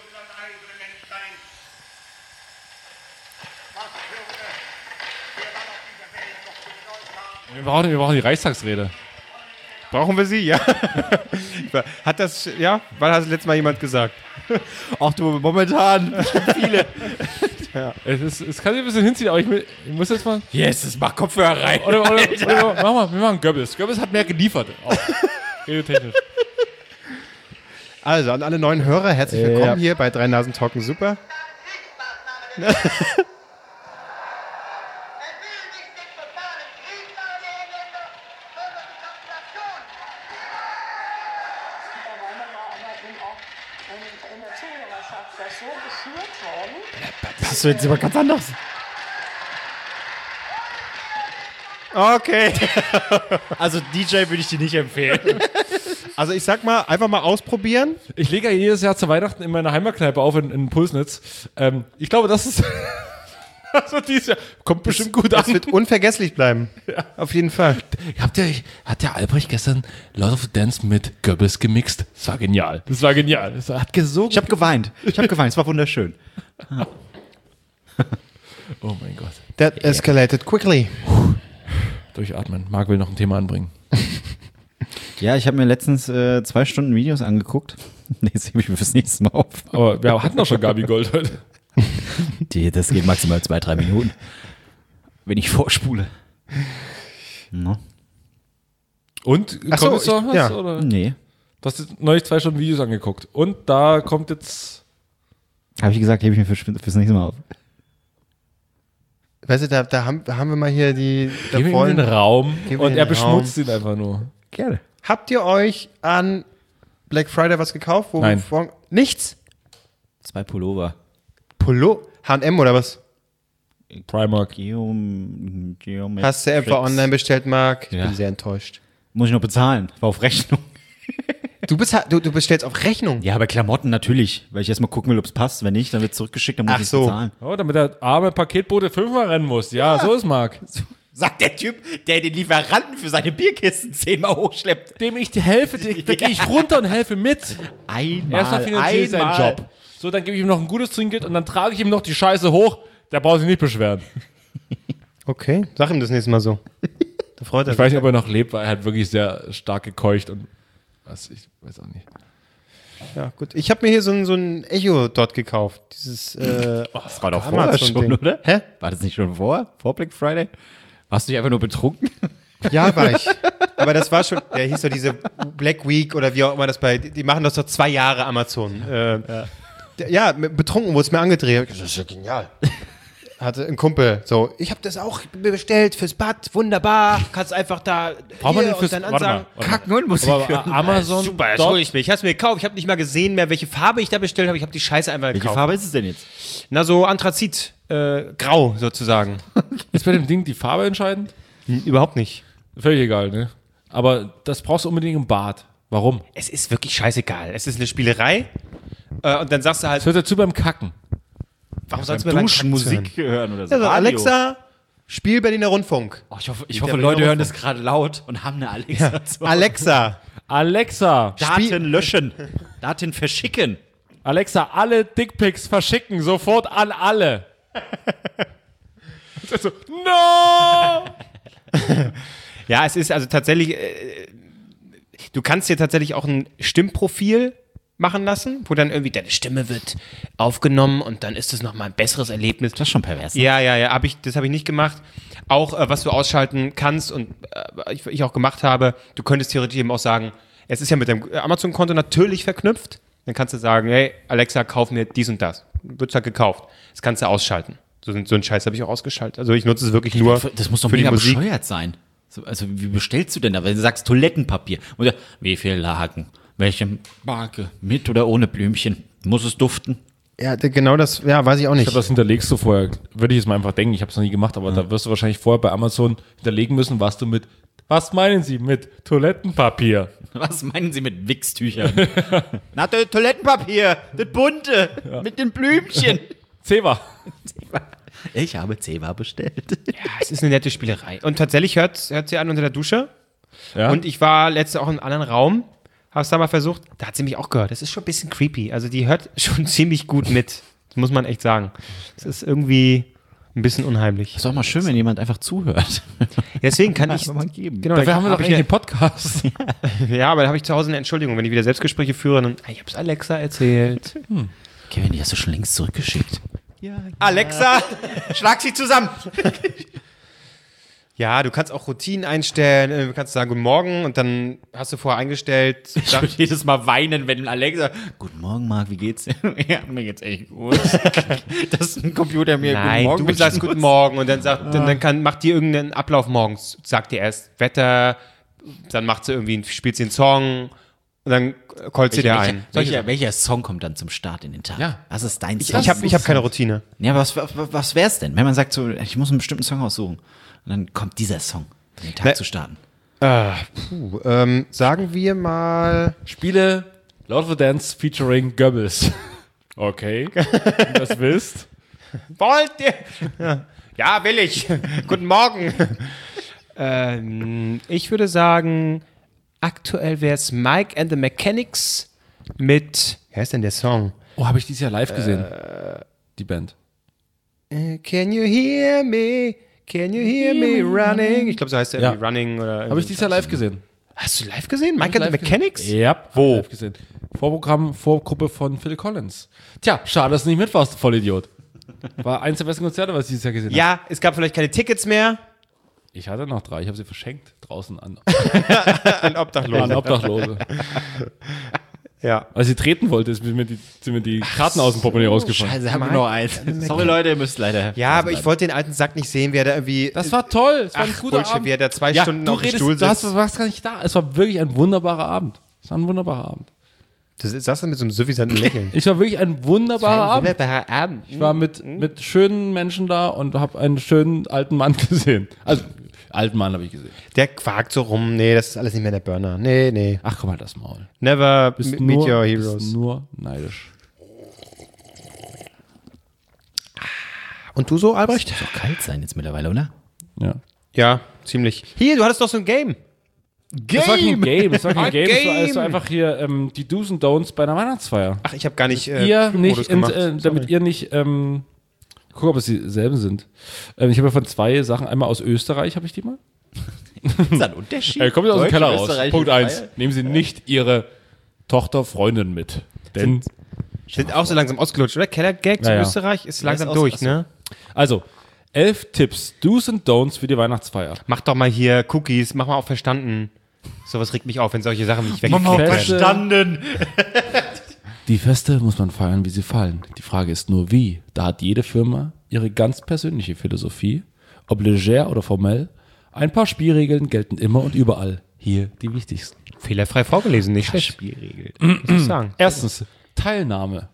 Wir brauchen die Reichstagsrede. Brauchen wir sie? Ja. Hat das, ja? Wann hat das letzte Mal jemand gesagt? Ach du, momentan viele. Ja. Es kann sich ein bisschen hinziehen, aber ich muss jetzt mal... Yes, mach Kopfhörer rein. Oder wir machen Goebbels. Goebbels hat mehr geliefert. Redetechnisch. Also, an alle neuen Hörer, herzlich willkommen hier bei 3 Nasen Talken Super. in der Zuhörerschaft das so geführt worden. Das ist jetzt aber ganz anders. Okay. Also DJ würde ich dir nicht empfehlen. Also ich sag mal, einfach mal ausprobieren. Ich lege ja jedes Jahr zu Weihnachten in meiner Heimatkneipe auf in Pulsnitz. Ich glaube, das ist also dieses Jahr kommt bestimmt gut an. Das wird unvergesslich bleiben. Ja. Auf jeden Fall. Hat der Albrecht gestern Lord of the Dance mit Goebbels gemixt? Das war genial. Das hat gesogen. Ich habe geweint. Es war wunderschön. Oh mein Gott. That escalated quickly. Durchatmen. Marc will noch ein Thema anbringen. Ja, ich habe mir letztens 2 Stunden Videos angeguckt. Nee, das hebe ich mir fürs nächste Mal auf. Aber wir hatten doch schon Gabi Gold heute. Das geht maximal 2-3 Minuten. Wenn ich vorspule. No. Und? Achso, kommt jetzt noch was? ja. Oder? Nee. Du hast jetzt neulich 2 Stunden Videos angeguckt. Und da kommt jetzt... Habe ich gesagt, hebe ich mir fürs nächste Mal auf. Weißt du, da haben wir mal hier die... Gib ihm den Raum und er beschmutzt ihn einfach nur. Gerne. Habt ihr euch an Black Friday was gekauft? Nein. Nichts? 2 Pullover. H&M oder was? Primark. Hast du etwa online bestellt, Marc? Ich Ja. bin sehr enttäuscht. Muss ich noch bezahlen. War auf Rechnung. Du bestellst auf Rechnung? Ja, aber Klamotten natürlich. Weil ich erstmal gucken will, ob es passt. Wenn nicht, dann wird es zurückgeschickt, dann muss Ach ich es so. bezahlen. Oh, damit der arme Paketbote 5-mal rennen muss. Ja, so ist Marc. Sagt der Typ, der den Lieferanten für seine Bierkisten 10-mal hochschleppt. Dem ich helfe, da gehe ich runter und helfe mit. Erstmal finanziert seinen Job. So, dann gebe ich ihm noch ein gutes Trinkgeld und dann trage ich ihm noch die Scheiße hoch. Der braucht sich nicht beschweren. Okay, sag ihm das nächste Mal so. Da freut er Ich weiß nicht, ob er noch lebt, weil er hat wirklich sehr stark gekeucht und was, ich weiß auch nicht. Ja, gut. Ich habe mir hier so ein Echo dort gekauft. Dieses, Das war doch vorher Amazon-Ding. schon, oder? Hä? War das nicht schon vor Black Friday? Warst du nicht einfach nur betrunken? Ja, war ich. Aber das war schon, der hieß doch diese Black Week oder wie auch immer das die machen das doch 2 Jahre Amazon. Ja, betrunken wurde es mir angedreht. Das ist ja genial. Hatte ein Kumpel, so, ich habe das auch bestellt fürs Bad, wunderbar, kannst einfach da Braucht man hier nicht fürs, und dann warte ansagen. mal. Kacken und Musik. Aber Amazon, Super, dort, entschuldigt mich, ich hab's mir gekauft, ich habe nicht mal gesehen mehr, welche Farbe ich da bestellt habe, ich habe die Scheiße einfach Welche gekauft. Farbe ist es denn jetzt? Na, so Anthrazit, grau sozusagen. ist bei dem Ding die Farbe entscheidend? Überhaupt nicht. Völlig egal, ne? Aber das brauchst du unbedingt im Bad. Warum? Es ist wirklich scheißegal. Es ist eine Spielerei und dann sagst du halt, Das hört dazu beim Kacken. warum sollst du mir beim Kacken Musik hören oder so. Ja, so, Radio. Alexa, spiel Berliner Rundfunk. Oh, ich hoffe Der Leute Berliner hören das gerade laut und haben eine Alexa. Alexa, Alexa, Daten löschen. Daten verschicken. Alexa, alle Dickpics verschicken, sofort an alle. Das ist so, no! ja, es ist also tatsächlich, du kannst dir tatsächlich auch ein Stimmprofil machen lassen, wo dann irgendwie deine Stimme wird aufgenommen und dann ist es nochmal ein besseres Erlebnis. Das ist schon pervers. Ne? Ja, das habe ich nicht gemacht. Auch, was du ausschalten kannst und ich auch gemacht habe, du könntest theoretisch eben auch sagen, es ist ja mit deinem Amazon-Konto natürlich verknüpft, dann kannst du sagen, hey, Alexa, kauf mir dies und das. Wird halt gekauft. Das kannst du ausschalten. So einen Scheiß habe ich auch ausgeschaltet. Also ich nutze es wirklich nur Das muss doch für die mega Musik. bescheuert sein. So, also wie bestellst du denn da? Wenn du sagst Toilettenpapier. Oder wie viel Laken? Welche Marke? Mit oder ohne Blümchen? Muss es duften? Ja, genau das, ja, weiß ich auch Ich nicht. glaube, das hinterlegst du vorher. Würde ich jetzt mal einfach denken, ich habe es noch nie gemacht, aber da wirst du wahrscheinlich vorher bei Amazon hinterlegen müssen, was meinen Sie mit Toilettenpapier? Was meinen Sie mit Wichstüchern? Na, Toilettenpapier, das bunte, mit den Blümchen. Zewa. Ich habe Zewa bestellt. Ja, es ist eine nette Spielerei. Und tatsächlich hört sie an unter der Dusche. Ja? Und ich war letzte auch in einem anderen Raum, habe es da mal versucht, da hat sie mich auch gehört. Das ist schon ein bisschen creepy. Also die hört schon ziemlich gut mit. Das muss man echt sagen. Das ist irgendwie ein bisschen unheimlich. Ist doch mal schön, wenn jemand einfach zuhört. Deswegen kann ich. mal geben. Genau, Dafür haben wir doch ich eigentlich den Podcast. ja, aber da habe ich zu Hause eine Entschuldigung, wenn ich wieder Selbstgespräche führe, dann, ich habe es Alexa erzählt. Kevin, die hast du schon längst zurückgeschickt. Alexa, schlag sie zusammen. Ja, du kannst auch Routinen einstellen, du kannst sagen Guten Morgen und dann hast du vorher eingestellt. Ich würde jedes Mal weinen, wenn Alexa, guten Morgen, Marc, wie geht's dir? Ja, mir geht's echt gut. Dass ein Computer mir Nein, guten Morgen du sagst wünschen Guten muss. Morgen und dann macht die irgendeinen Ablauf morgens. Sagt dir erst Wetter, dann macht sie irgendwie, spielt sie einen Song Und dann callt sie dir ein. Welcher Song kommt dann zum Start in den Tag? Ja. Was ist dein Song? Ich hab keine Routine. Ja, aber was wär's denn, wenn man sagt so, ich muss einen bestimmten Song aussuchen und dann kommt dieser Song, um den Tag zu starten? Sagen wir mal... Spiele Lord of the Dance featuring Goebbels. Okay, wenn du das willst. Wollt ihr? Ja, will ich. Guten Morgen. Ich würde sagen, aktuell wäre es Mike and the Mechanics mit, wie heißt denn der Song? Oh, habe ich dieses Jahr live gesehen. Die Band. Can you hear me? Can you hear me running? Ich glaube, so heißt der irgendwie Running. Habe ich dieses Jahr live gesehen. Hast du live gesehen? Mike and the Mechanics? Ja. Wo? Live gesehen. Vorprogramm, Vorgruppe von Phil Collins. Tja, schade, dass du nicht mit warst, du Vollidiot. War eins der besten Konzerte, was ich dieses Jahr gesehen habe. Ja, es gab vielleicht keine Tickets mehr. Ich hatte noch 3, ich habe sie verschenkt draußen an Obdachlose. Ja. Als sie treten wollte, sind mir die Karten aus dem Portemonnaie rausgefallen. Scheiße, haben wir noch eins. Sorry Leute, ihr müsst leider. Ja, aber ich wollte den alten Sack nicht sehen, wie er da irgendwie... Das war toll, es war ein guter Bullshit, Abend. wie er da 2 Stunden auf dem Stuhl Du sitzt. warst gar nicht da. Es war wirklich ein wunderbarer Abend. Es war ein wunderbarer Abend. Du saßt da mit so einem suffisanten Lächeln. Es war wirklich ein wunderbarer Abend. Wunderbarer Abend. Ich war mit schönen Menschen da und habe einen schönen alten Mann gesehen. Also, alten Mann habe ich gesehen. Der quakt so rum. Nee, das ist alles nicht mehr der Burner. Nee. Ach, komm mal das Maul. Never meet your Bist heroes. nur neidisch. Und du so, Albrecht? Muss doch kalt sein jetzt mittlerweile, oder? Ja. Ja, ziemlich. Hier, du hattest doch so ein Game. Das war kein Game. Das war kein Game. Game. Das war einfach hier die Do's und Don'ts bei einer Weihnachtsfeier. Ach, ich habe gar nicht Ihr Flugmodus nicht, gemacht. damit ihr nicht, guck, ob es dieselben sind. Ich habe ja von 2 Sachen, einmal aus Österreich habe ich die mal. Ist das ein Unterschied? Kommt aus dem Deutsch, Keller raus. Österreich Punkt und 1. Feier? Nehmen Sie nicht Ihre Tochter, Freundin mit. Denn, Sind auch so langsam ausgelutscht, oder? Kellergag zu Ja. Österreich ist langsam aus- durch, achso. ne? also, 11 Tipps, Do's und Don'ts für die Weihnachtsfeier. Mach doch mal hier Cookies, mach mal auch verstanden. Sowas regt mich auf, wenn solche Sachen nicht weggeklickt Feste- werden. Verstanden. Die Feste muss man feiern, wie sie fallen. Die Frage ist nur, wie. Da hat jede Firma ihre ganz persönliche Philosophie. Ob leger oder formell. Ein paar Spielregeln gelten immer und überall. Hier die wichtigsten. Fehlerfrei vorgelesen, nicht schlecht. Spielregel. Muss ich sagen. Erstens, Teilnahme.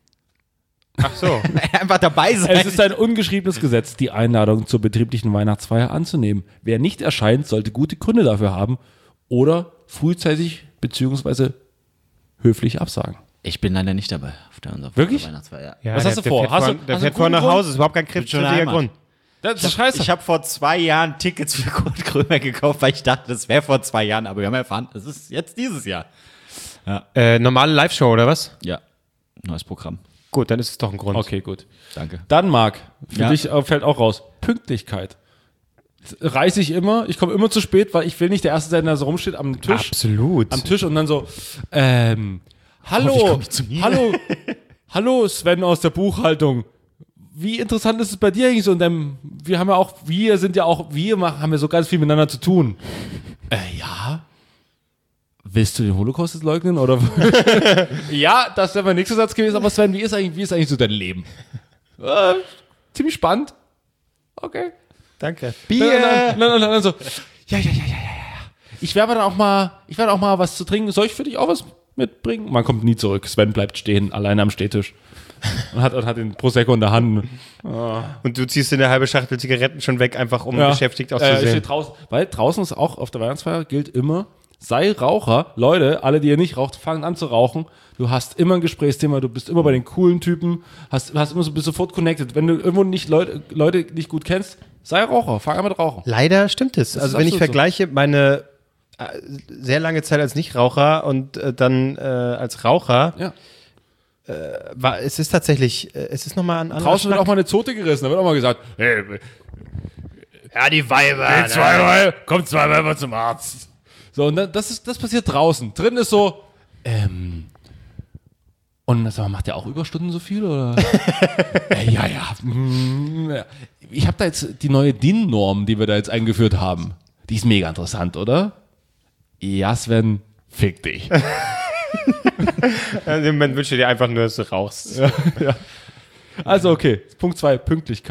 Ach so. Einfach dabei sein. Es ist ein ungeschriebenes Gesetz, die Einladung zur betrieblichen Weihnachtsfeier anzunehmen. Wer nicht erscheint, sollte gute Gründe dafür haben oder frühzeitig bzw. höflich absagen. Ich bin leider nicht dabei auf der unserer Wirklich? Weihnachtsfeier. Ja, Was hast du vor? Der Hast fährt du- der hast du fährt einen vorher nach guten Hause, ist überhaupt kein triftiger Heimat. Grund. Das ist scheiße. Ich habe vor 2 Jahren Tickets für Kurt Krömer gekauft, weil ich dachte, das wäre vor 2 Jahren, aber wir haben erfahren, das ist jetzt dieses Jahr. Normale Live-Show, oder was? Ja, neues Programm. Gut, dann ist es doch ein Grund. Okay, gut. Danke. Dann, Marc, für Ja. dich fällt auch raus. Pünktlichkeit. Reiße ich immer. Ich komme immer zu spät, weil ich will nicht der Erste sein, der so rumsteht am Tisch. Absolut. Am Tisch und dann so, Hoffentlich hallo, komm ich zu mir. hallo Sven aus der Buchhaltung. Wie interessant ist es bei dir eigentlich so? Und dann, wir haben ja so ganz viel miteinander zu tun. Ja. Willst du den Holocaust jetzt leugnen? Oder? Ja, das wäre mein nächster Satz gewesen. Aber Sven, wie ist eigentlich so dein Leben? Ziemlich spannend. Okay. Danke. Dann so, ja. Ich werde dann auch mal was zu trinken. Soll ich für dich auch was mitbringen? Man kommt nie zurück. Sven bleibt stehen, alleine am Stehtisch. Und hat den Prosecco in der Hand. Und du ziehst dir eine halbe Schachtel Zigaretten schon weg, einfach um beschäftigt Ich auszusehen. stehe draußen. Weil draußen ist auch auf der Weihnachtsfeier gilt immer, sei Raucher. Leute, alle, die ihr nicht raucht, fangen an zu rauchen. Du hast immer ein Gesprächsthema, du bist immer bei den coolen Typen, bist sofort connected. Wenn du irgendwo nicht Leute nicht gut kennst, sei Raucher, fang an mit Rauchen. Leider stimmt es. Das Also ist wenn ich absolut vergleiche meine sehr lange Zeit als Nichtraucher und dann als Raucher, Ja. es ist tatsächlich, es ist nochmal ein anderer Draußen wird auch mal eine Zote gerissen, da wird auch mal gesagt, hey, Ja, die Weiber. kommt 2 Weiber zum Arzt. So, und das passiert draußen. Drin ist so, und sag mal, macht der auch Überstunden so viel, oder? Ja. Ja. Ich habe da jetzt die neue DIN-Norm, die wir da jetzt eingeführt haben. Die ist mega interessant, oder? Ja, Sven, fick dich. In dem Moment wünsche ich dir einfach nur, dass du rauchst. Also, okay. Punkt 2, Pünktlichkeit.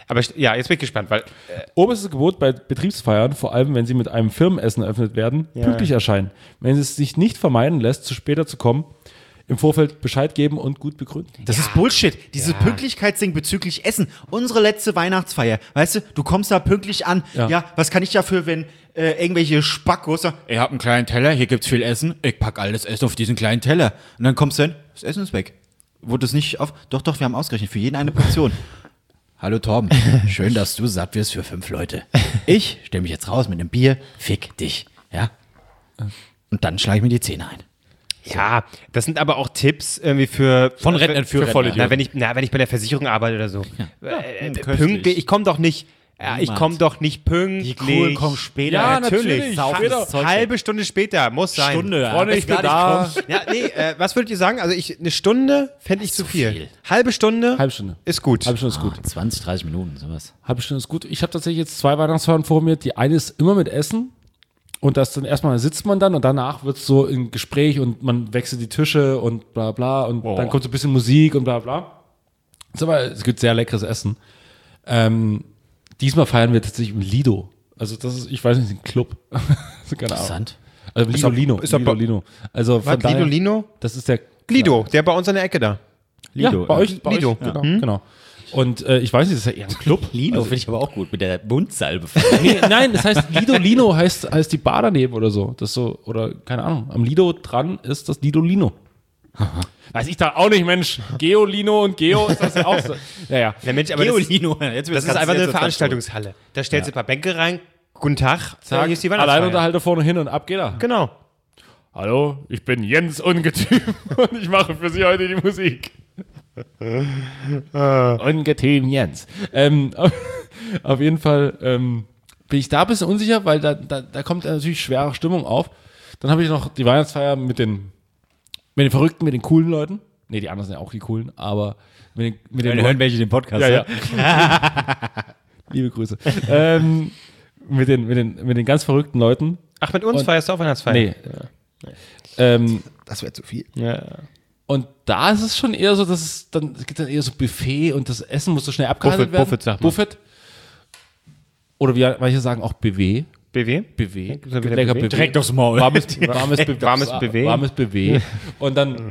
Aber ja, jetzt bin ich gespannt, weil Oberstes Gebot bei Betriebsfeiern, vor allem wenn sie mit einem Firmenessen eröffnet werden, pünktlich erscheinen. Wenn es sich nicht vermeiden lässt, zu später zu kommen, im Vorfeld Bescheid geben und gut begründen. Das ist Bullshit. Dieses Pünktlichkeitsding bezüglich Essen. Unsere letzte Weihnachtsfeier. Weißt du, du kommst da pünktlich an. Ja, was kann ich dafür, wenn irgendwelche Spackos sagen, ich hab einen kleinen Teller, hier gibt's viel Essen, ich pack alles Essen auf diesen kleinen Teller. Und dann kommst du hin, das Essen ist weg. Wurde es nicht auf? Doch, wir haben ausgerechnet, für jeden eine Portion. Hallo Torben, schön, dass du satt wirst für 5 Leute. Ich stell mich jetzt raus mit einem Bier, fick dich. Ja? Und dann schlage ich mir die Zähne ein. ja, das sind aber auch Tipps irgendwie für Vollidioten. wenn ich bei der Versicherung arbeite oder so. Pünktlich, ich komme doch nicht pünktlich. Die Coolen kommen später. Ja, natürlich. Halbe Stunde später, muss sein. Stunde, Freunde, ich bin da. Ja, nee, was würdet ihr sagen? Also eine Stunde fände ich zu viel. Halbe Stunde ist gut. Halbe Stunde ist gut. 20, 30 Minuten, sowas. Halbe Stunde ist gut. Ich habe tatsächlich jetzt 2 Weihnachtsfeiern vor mir. Die eine ist immer mit Essen. Und das dann erstmal sitzt man dann und danach wird es so ein Gespräch und man wechselt die Tische und bla bla und dann kommt so ein bisschen Musik und bla bla. Es gibt sehr leckeres Essen. Diesmal feiern wir tatsächlich im Lido. Also das ist, ich weiß nicht, ein Club. Keine Ahnung. Interessant. Also Lido Lino. Also von daher, Lido Lino? das ist der Lido, der bei uns in der Ecke da. Lido. Ja, bei euch. Lido. Genau. Und ich weiß nicht, das ist ja eher ein Club. Lino finde ich aber auch gut, mit der Mundsalbe. Nee, nein, das heißt Lido Lino heißt die Bar daneben oder so. Das so, oder keine Ahnung. Am Lido dran ist das Lido Lino. Weiß ich da auch nicht, Mensch. Geo Lino und Geo ist das ja auch so. Ja. Ja, Mensch, aber Geolino. das ist einfach eine Veranstaltungshalle. Da stellst du ein paar Bänke rein. Guten Tag. Zack, hier ist die Weihnachtsfeier. Alleinunterhalter vorne hin und ab geht er. Genau. Hallo, ich bin Jens Ungetüm und ich mache für Sie heute die Musik. Ungetüm Jens. Auf jeden Fall bin ich da ein bisschen unsicher, weil da kommt natürlich schwere Stimmung auf. Dann habe ich noch die Weihnachtsfeier mit den Verrückten, mit den coolen Leuten. Nee, die anderen sind ja auch die coolen, aber mit den hören welche den Podcast. Ja. Liebe Grüße. Mit den ganz verrückten Leuten. Ach, mit uns feierst du auch Weihnachtsfeier? Nee. Das wäre zu viel. Ja. Und da ist es schon eher so, dass es gibt dann eher so Buffet und das Essen muss so schnell abgehandelt werden. Buffet sagt man. Buffet. Oder wie manche sagen auch BW. BW? BW. Lecker BW. Direkt aufs Maul. Warmes BW. Warmes BW. Und dann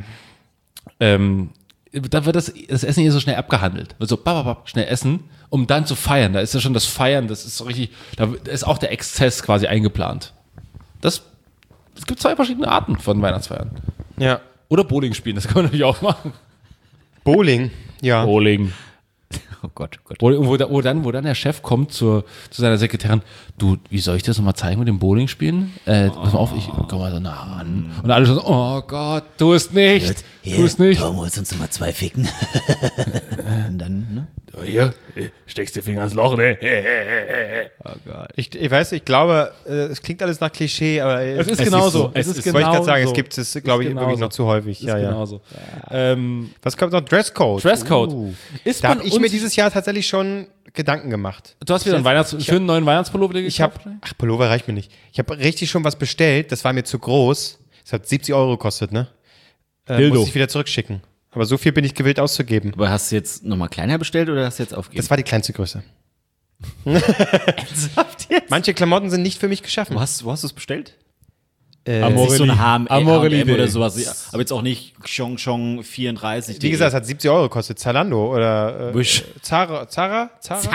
wird das Essen hier so schnell abgehandelt. Also schnell essen, um dann zu feiern. Da ist ja schon das Feiern, das ist so richtig, da ist auch der Exzess quasi eingeplant. Es gibt 2 verschiedene Arten von Weihnachtsfeiern. Ja. Oder Bowling spielen, das kann man natürlich auch machen. Bowling, ja. Bowling. Oh Gott. Wo dann der Chef kommt zu seiner Sekretärin, du, wie soll ich das nochmal zeigen mit dem Bowling spielen? Pass mal auf, ich komm mal so nah ran. Und alle so, oh Gott, tu es nicht. Tu es nicht. Tom, holst uns mal 2 Ficken. Und dann, ne? Hier, steckst den Finger ins Loch, ne? Oh Gott. Ich weiß, ich glaube, es klingt alles nach Klischee, aber es ist genauso. Es ist wollte ich gerade sagen, es gibt es, glaube ich, wirklich noch zu häufig. Ja. Genauso. Was kommt noch? Dresscode. Dresscode. Da habe ich mir dieses Jahr tatsächlich schon Gedanken gemacht. Du hast wieder einen schönen neuen Weihnachtspullover gekauft? Pullover reicht mir nicht. Ich habe richtig schon was bestellt, das war mir zu groß. Das hat 70 € gekostet, ne? Muss ich wieder zurückschicken. Aber so viel bin ich gewillt auszugeben. Aber hast du jetzt nochmal kleiner bestellt oder hast du jetzt aufgegeben? Das war die kleinste Größe. Ernsthaft jetzt? Manche Klamotten sind nicht für mich geschaffen. Wo hast du es bestellt? Amorelli. So eine H&M oder sowas. Ja. Aber jetzt auch nicht Chong 34. Wie gesagt, es hat 70 € gekostet. Zalando oder Zara? Zara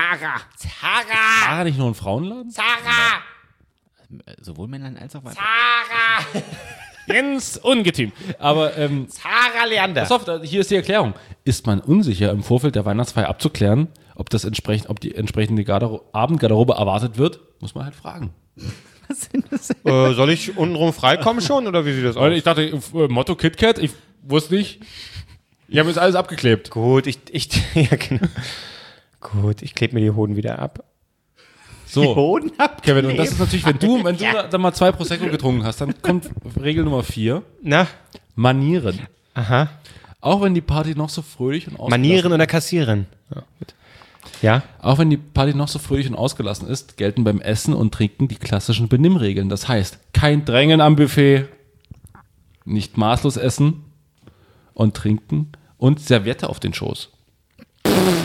nicht nur ein Frauenladen? Sowohl Männlein als auch Weiblein. Zara! Jens Ungetüm. Aber Zara Leander. Pass auf, hier ist die Erklärung. Ist man unsicher, im Vorfeld der Weihnachtsfeier abzuklären, ob die entsprechende Abendgarderobe erwartet wird, muss man halt fragen. Was sind das? Soll ich untenrum freikommen schon oder wie sieht das aus? Ich dachte, Motto KitKat, ich wusste nicht. Ich habe jetzt alles abgeklebt. Gut, ja, genau. Gut, ich klebe mir die Hoden wieder ab. So, Hoden abkleben. Kevin, und das ist natürlich, wenn du dann mal 2 Prosecco getrunken hast, dann kommt Regel Nummer 4. Na? Manieren. Aha. Auch wenn die Party noch so fröhlich und ausgelassen Manieren oder kassieren? Ja. Auch wenn die Party noch so fröhlich und ausgelassen ist, gelten beim Essen und Trinken die klassischen Benimmregeln. Das heißt, kein Drängen am Buffet, nicht maßlos essen und trinken und Serviette auf den Schoß.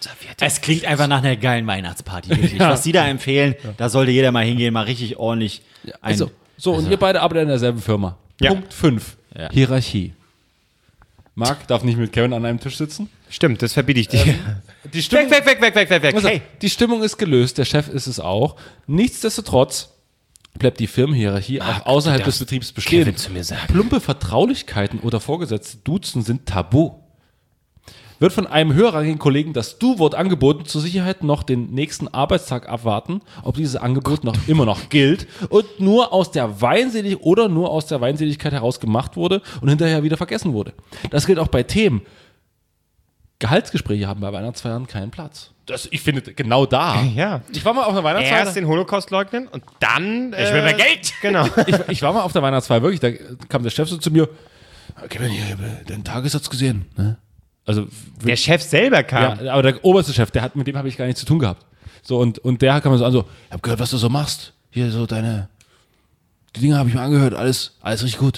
Es klingt einfach nach einer geilen Weihnachtsparty. Wirklich. Was die da empfehlen, da sollte jeder mal hingehen, mal richtig ordentlich. Und ihr beide arbeitet in derselben Firma. Ja. Punkt 5. Ja. Hierarchie. Marc darf nicht mit Kevin an einem Tisch sitzen. Stimmt, das verbiete ich dir. Die Stimmung, weg. Also, Hey. die Stimmung ist gelöst, der Chef ist es auch. Nichtsdestotrotz bleibt die Firmenhierarchie auch außerhalb des Betriebs bestehen. Kevin zu mir sagen. Plumpe Vertraulichkeiten oder Vorgesetzte duzen sind tabu. Wird von einem höherrangigen Kollegen das Du-Wort angeboten, zur Sicherheit noch den nächsten Arbeitstag abwarten, ob dieses Angebot immer noch gilt und nur aus der Weinseligkeit heraus gemacht wurde und hinterher wieder vergessen wurde. Das gilt auch bei Themen. Gehaltsgespräche haben bei Weihnachtsfeiern keinen Platz. Ich finde, genau da. Ja. Ich war mal auf einer Weihnachtsfeier. Erst den Holocaust leugnen und dann. Ich will mehr Geld! Genau. Ich war mal auf der Weihnachtsfeier, wirklich. Da kam der Chef so zu mir: Kevin, ich habe den Tagessatz gesehen. Ne? Also, Der Chef selber kam. ja, aber der oberste Chef, mit dem habe ich gar nichts zu tun gehabt. So, und der kam mir so an, so: Ich habe gehört, was du so machst. Hier, so die Dinge habe ich mir angehört, alles richtig gut.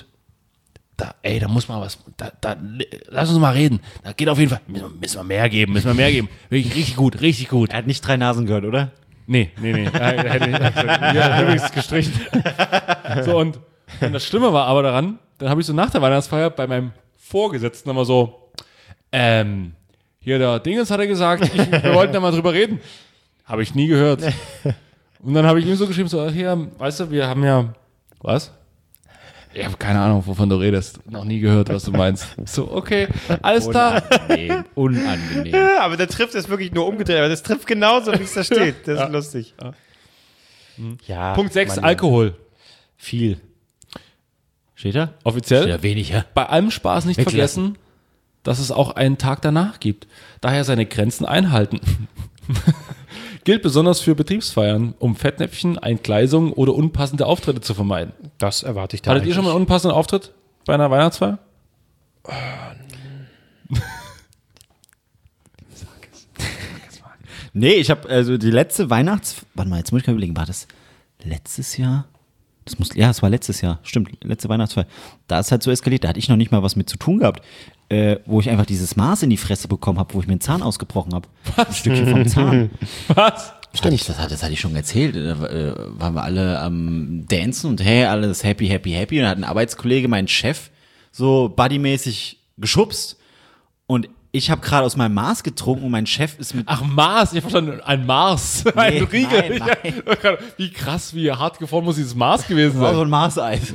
Da muss mal was, lass uns mal reden. Da geht auf jeden Fall, müssen wir mehr geben. Wirklich richtig gut. Er hat nicht 3 Nasen gehört, oder? Nee. Hätte ich übrigens gestrichen. So, und das Schlimme war aber daran, dann habe ich so nach der Weihnachtsfeier bei meinem Vorgesetzten immer so, hier der Dingens hat er gesagt, wir wollten da mal drüber reden. Habe ich nie gehört. Und dann habe ich ihm so geschrieben, so, hier, weißt du, wir haben ja, was? Ich habe keine Ahnung, wovon du redest. Noch nie gehört, was du meinst. So, okay, alles klar. Unangenehm. Ja, aber der trifft es wirklich nur umgedreht. Aber das trifft genauso, wie es da steht. Das ist lustig. Ja. Punkt 6, Alkohol. Viel. Steht da? Offiziell. Steht da weniger. Bei allem Spaß nicht vergessen, dass es auch einen Tag danach gibt. Daher seine Grenzen einhalten. Gilt besonders für Betriebsfeiern, um Fettnäpfchen, Entgleisungen oder unpassende Auftritte zu vermeiden. Das erwarte ich da. Hattet ihr schon mal einen unpassenden Auftritt bei einer Weihnachtsfeier? Nee, ich habe also die letzte Warte mal, jetzt muss ich mal überlegen, war das letztes Jahr? Es war letztes Jahr, stimmt, letzte Weihnachtsfeier. Da ist halt so eskaliert, da hatte ich noch nicht mal was mit zu tun gehabt, wo ich einfach dieses Maß in die Fresse bekommen habe, wo ich mir einen Zahn ausgebrochen habe. Ein Stückchen vom Zahn. Was? Stimmt. Das hatte ich schon erzählt. Da waren wir alle am Dancen und hey, alles happy. Und da hat ein Arbeitskollege, mein Chef, so buddymäßig geschubst und ich habe gerade aus meinem Maß getrunken und mein Chef ist mit... Ach, Mars, ich habe verstanden, ein Mars. Ein Riegel. Nein. Wie krass, wie hart geformt muss dieses Mars gewesen sein. So ein Maßeis.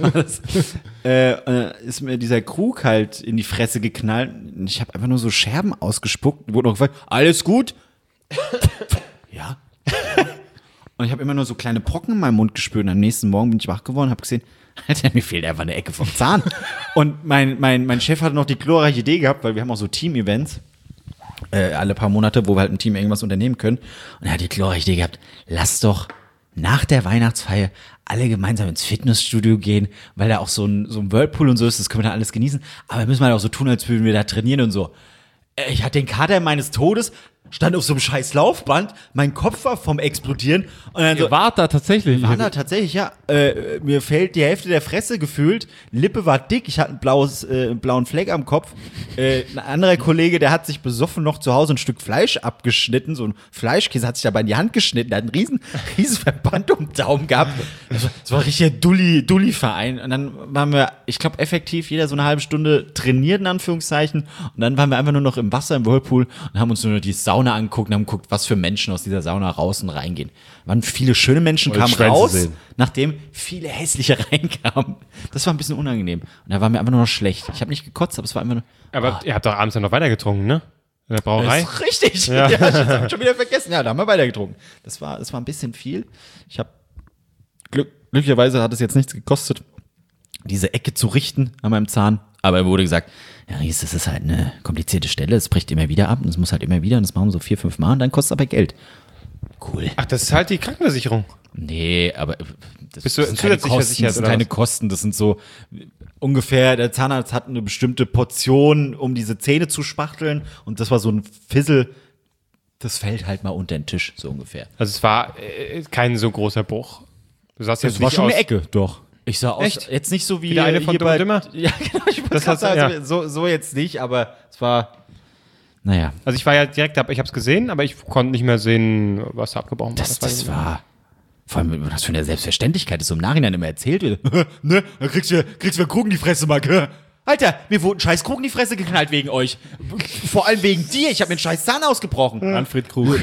Ist mir dieser Krug halt in die Fresse geknallt. Und ich habe einfach nur so Scherben ausgespuckt. Wurde noch gefragt, alles gut? Ja. Und ich habe immer nur so kleine Brocken in meinem Mund gespürt. Und am nächsten Morgen bin ich wach geworden und habe gesehen, Alter, mir fehlt einfach eine Ecke vom Zahn. Und mein Chef hatte noch die glorreiche Idee gehabt, weil wir haben auch so Team-Events alle paar Monate, wo wir halt im Team irgendwas unternehmen können. Und er hat die glorreiche Idee gehabt, lass doch nach der Weihnachtsfeier alle gemeinsam ins Fitnessstudio gehen, weil da auch so ein Whirlpool und so ist, das können wir da alles genießen. Aber wir müssen halt auch so tun, als würden wir da trainieren und so. Ich hatte den Kater meines Todes, stand auf so einem scheiß Laufband, mein Kopf war vom Explodieren. Und dann so, Ihr wart da tatsächlich? waren da tatsächlich, ja. Mir fällt die Hälfte der Fresse gefühlt. Lippe war dick, ich hatte einen blauen Fleck am Kopf. Ein anderer Kollege, der hat sich besoffen noch zu Hause ein Stück Fleisch abgeschnitten. So ein Fleischkäse hat sich dabei in die Hand geschnitten. Der hat einen riesen Verband um den Daumen gehabt. Das war ein richtiger Dulli-Verein. Und dann waren wir, ich glaube, effektiv jeder so eine halbe Stunde trainiert, in Anführungszeichen. Und dann waren wir einfach nur noch im Wasser, im Whirlpool und haben uns nur die Sauna angeguckt und haben geguckt, was für Menschen aus dieser Sauna raus und reingehen. Waren viele schöne Menschen, kamen raus, nachdem viele hässliche reinkamen. Das war ein bisschen unangenehm. Und da war mir einfach nur noch schlecht. Ich habe nicht gekotzt, aber es war einfach nur... Aber ihr habt doch abends dann noch weiter getrunken, ne? In der Brauerei? Das ist richtig. Ja. Ja, das hab ich schon wieder vergessen. Ja, da haben wir weiter getrunken. Das war ein bisschen viel. Ich habe glücklicherweise hat es jetzt nichts gekostet, diese Ecke zu richten an meinem Zahn. Aber er wurde gesagt, ja, Ries, das ist halt eine komplizierte Stelle, es bricht immer wieder ab und es muss halt immer wieder und das machen wir so 4-5 Mal und dann kostet es aber Geld. Cool. Ach, das ist halt die Krankenversicherung. Nee, aber das Bist du sind keine zusätzlich Kosten, versichert, das sind oder keine was? Kosten, das sind so ungefähr, der Zahnarzt hat eine bestimmte Portion, um diese Zähne zu spachteln und das war so ein Fissel, das fällt halt mal unter den Tisch, so ungefähr. Also es war kein so großer Bruch. Du sahst jetzt Das war nicht schon aus, eine Ecke, doch. Ich sah aus, Echt? jetzt nicht so wie Wieder eine von hier Dumm und bei, Dümmer? Ja, genau, ich Das das hast du- so jetzt nicht, aber es war Naja. Also ich war ja direkt, ich habe es gesehen, aber ich konnte nicht mehr sehen, was da abgebrochen war. Das war... Vor allem, was für eine Selbstverständlichkeit das so im Nachhinein immer erzählt wird. Ne, da kriegst du einen Krug in die Fresse, Marc. Alter, mir wurde ein scheiß Krug in die Fresse geknallt wegen euch. Vor allem wegen dir. Ich habe mir einen scheiß Zahn ausgebrochen. Manfred Krug.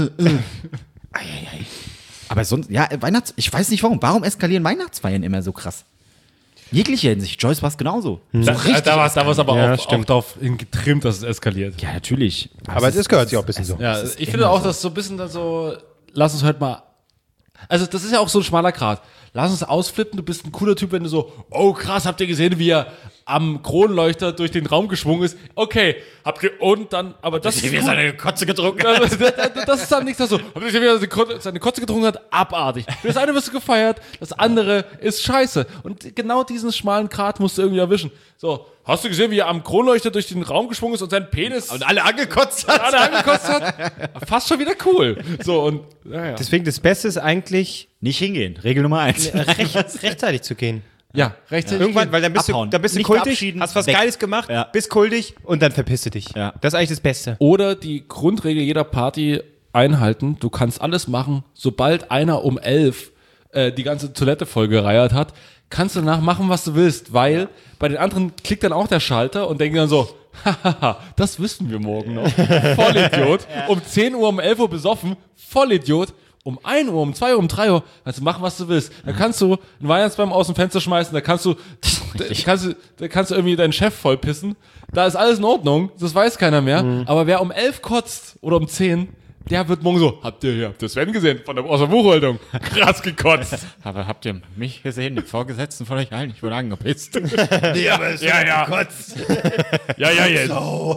Aber sonst, ja, ich weiß nicht warum. Warum eskalieren Weihnachtsfeiern immer so krass? Jegliche Hinsicht. Joyce war es genauso. Da war es aber auch darauf getrimmt, dass es eskaliert. Ja, natürlich. Aber es gehört sich auch ein bisschen so. Ja, ich finde auch, dass so ein bisschen dann so, lass uns heute mal, also das ist ja auch so ein schmaler Grat. Lass uns ausflippen, du bist ein cooler Typ, wenn du so, oh krass, habt ihr gesehen, wie er am Kronleuchter durch den Raum geschwungen ist? Okay, habt ihr, und dann, aber das ist wie er seine Kotze getrunken hat. Das ist dann nicht so, habt ihr gesehen, wie er seine Kotze getrunken hat? Abartig. Das eine wirst du gefeiert, das andere ist scheiße. Und genau diesen schmalen Grat musst du irgendwie erwischen. So, hast du gesehen, wie er am Kronleuchter durch den Raum geschwungen ist und sein Penis... Und alle angekotzt hat. Fast schon wieder cool. So, und, naja. Deswegen das Beste ist eigentlich... Nicht hingehen. Regel Nummer 1. rechtzeitig zu gehen. Ja, rechtzeitig. Irgendwann, weil dann bist Abhauen. du Nicht kultig, verabschieden, hast was weg. Geiles gemacht, Ja. bist kultig und dann verpisst du dich. Ja. Das ist eigentlich das Beste. Oder die Grundregel jeder Party einhalten. Du kannst alles machen, sobald einer um 11 die ganze Toilette vollgereiert hat, kannst du danach machen, was du willst, weil bei den anderen klickt dann auch der Schalter und denken dann so, hahaha, das wissen wir morgen noch. Vollidiot. Um 10 Uhr, um 11 Uhr besoffen, Vollidiot. Um 1 Uhr, um 2 Uhr, um 3 Uhr, kannst du machen, was du willst. Da kannst du einen Weihnachtsbaum aus dem Fenster schmeißen, da kannst du irgendwie deinen Chef vollpissen. Da ist alles in Ordnung, das weiß keiner mehr. Aber wer um 11 kotzt oder um 10, der wird morgen so, habt ihr Sven gesehen aus der Buchhaltung? Krass gekotzt. Aber habt ihr mich gesehen, den Vorgesetzten von euch allen? Ich wurde angepisst. Nee, aber es Ja. gekotzt. Ja, jetzt.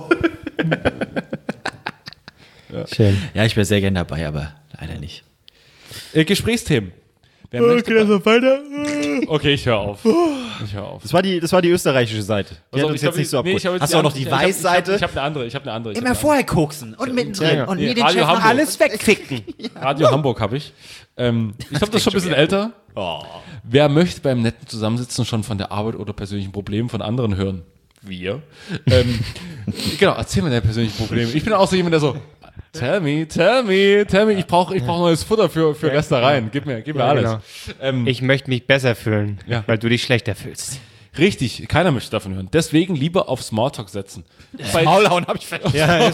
Schön. Ja, ich wäre sehr gern dabei, aber leider nicht. Gesprächsthemen. Wer möchte weiter? Okay, ich höre auf. Das war die österreichische Seite. Die hat uns jetzt nicht so abgeholt. Hast du auch noch die Weißseite? Ich habe eine andere. Immer vorher koksen und mittendrin und mir den Radio Chef noch Hamburg. alles wegficken. Radio Hamburg habe ich. Ich glaube, das ist schon ein bisschen älter. Oh. Wer möchte beim netten Zusammensitzen schon von der Arbeit oder persönlichen Problemen von anderen hören? Wir. Genau, erzähl mir deine persönlichen Probleme. Ich bin auch so jemand, der so, tell me, ich brauch neues Futter für Restereien. Gib mir alles. Genau. Ich möchte mich besser fühlen, Ja. weil du dich schlechter fühlst. Richtig, keiner möchte davon hören. Deswegen lieber auf Smalltalk setzen. Maulhauen habe ich verstanden. Ja,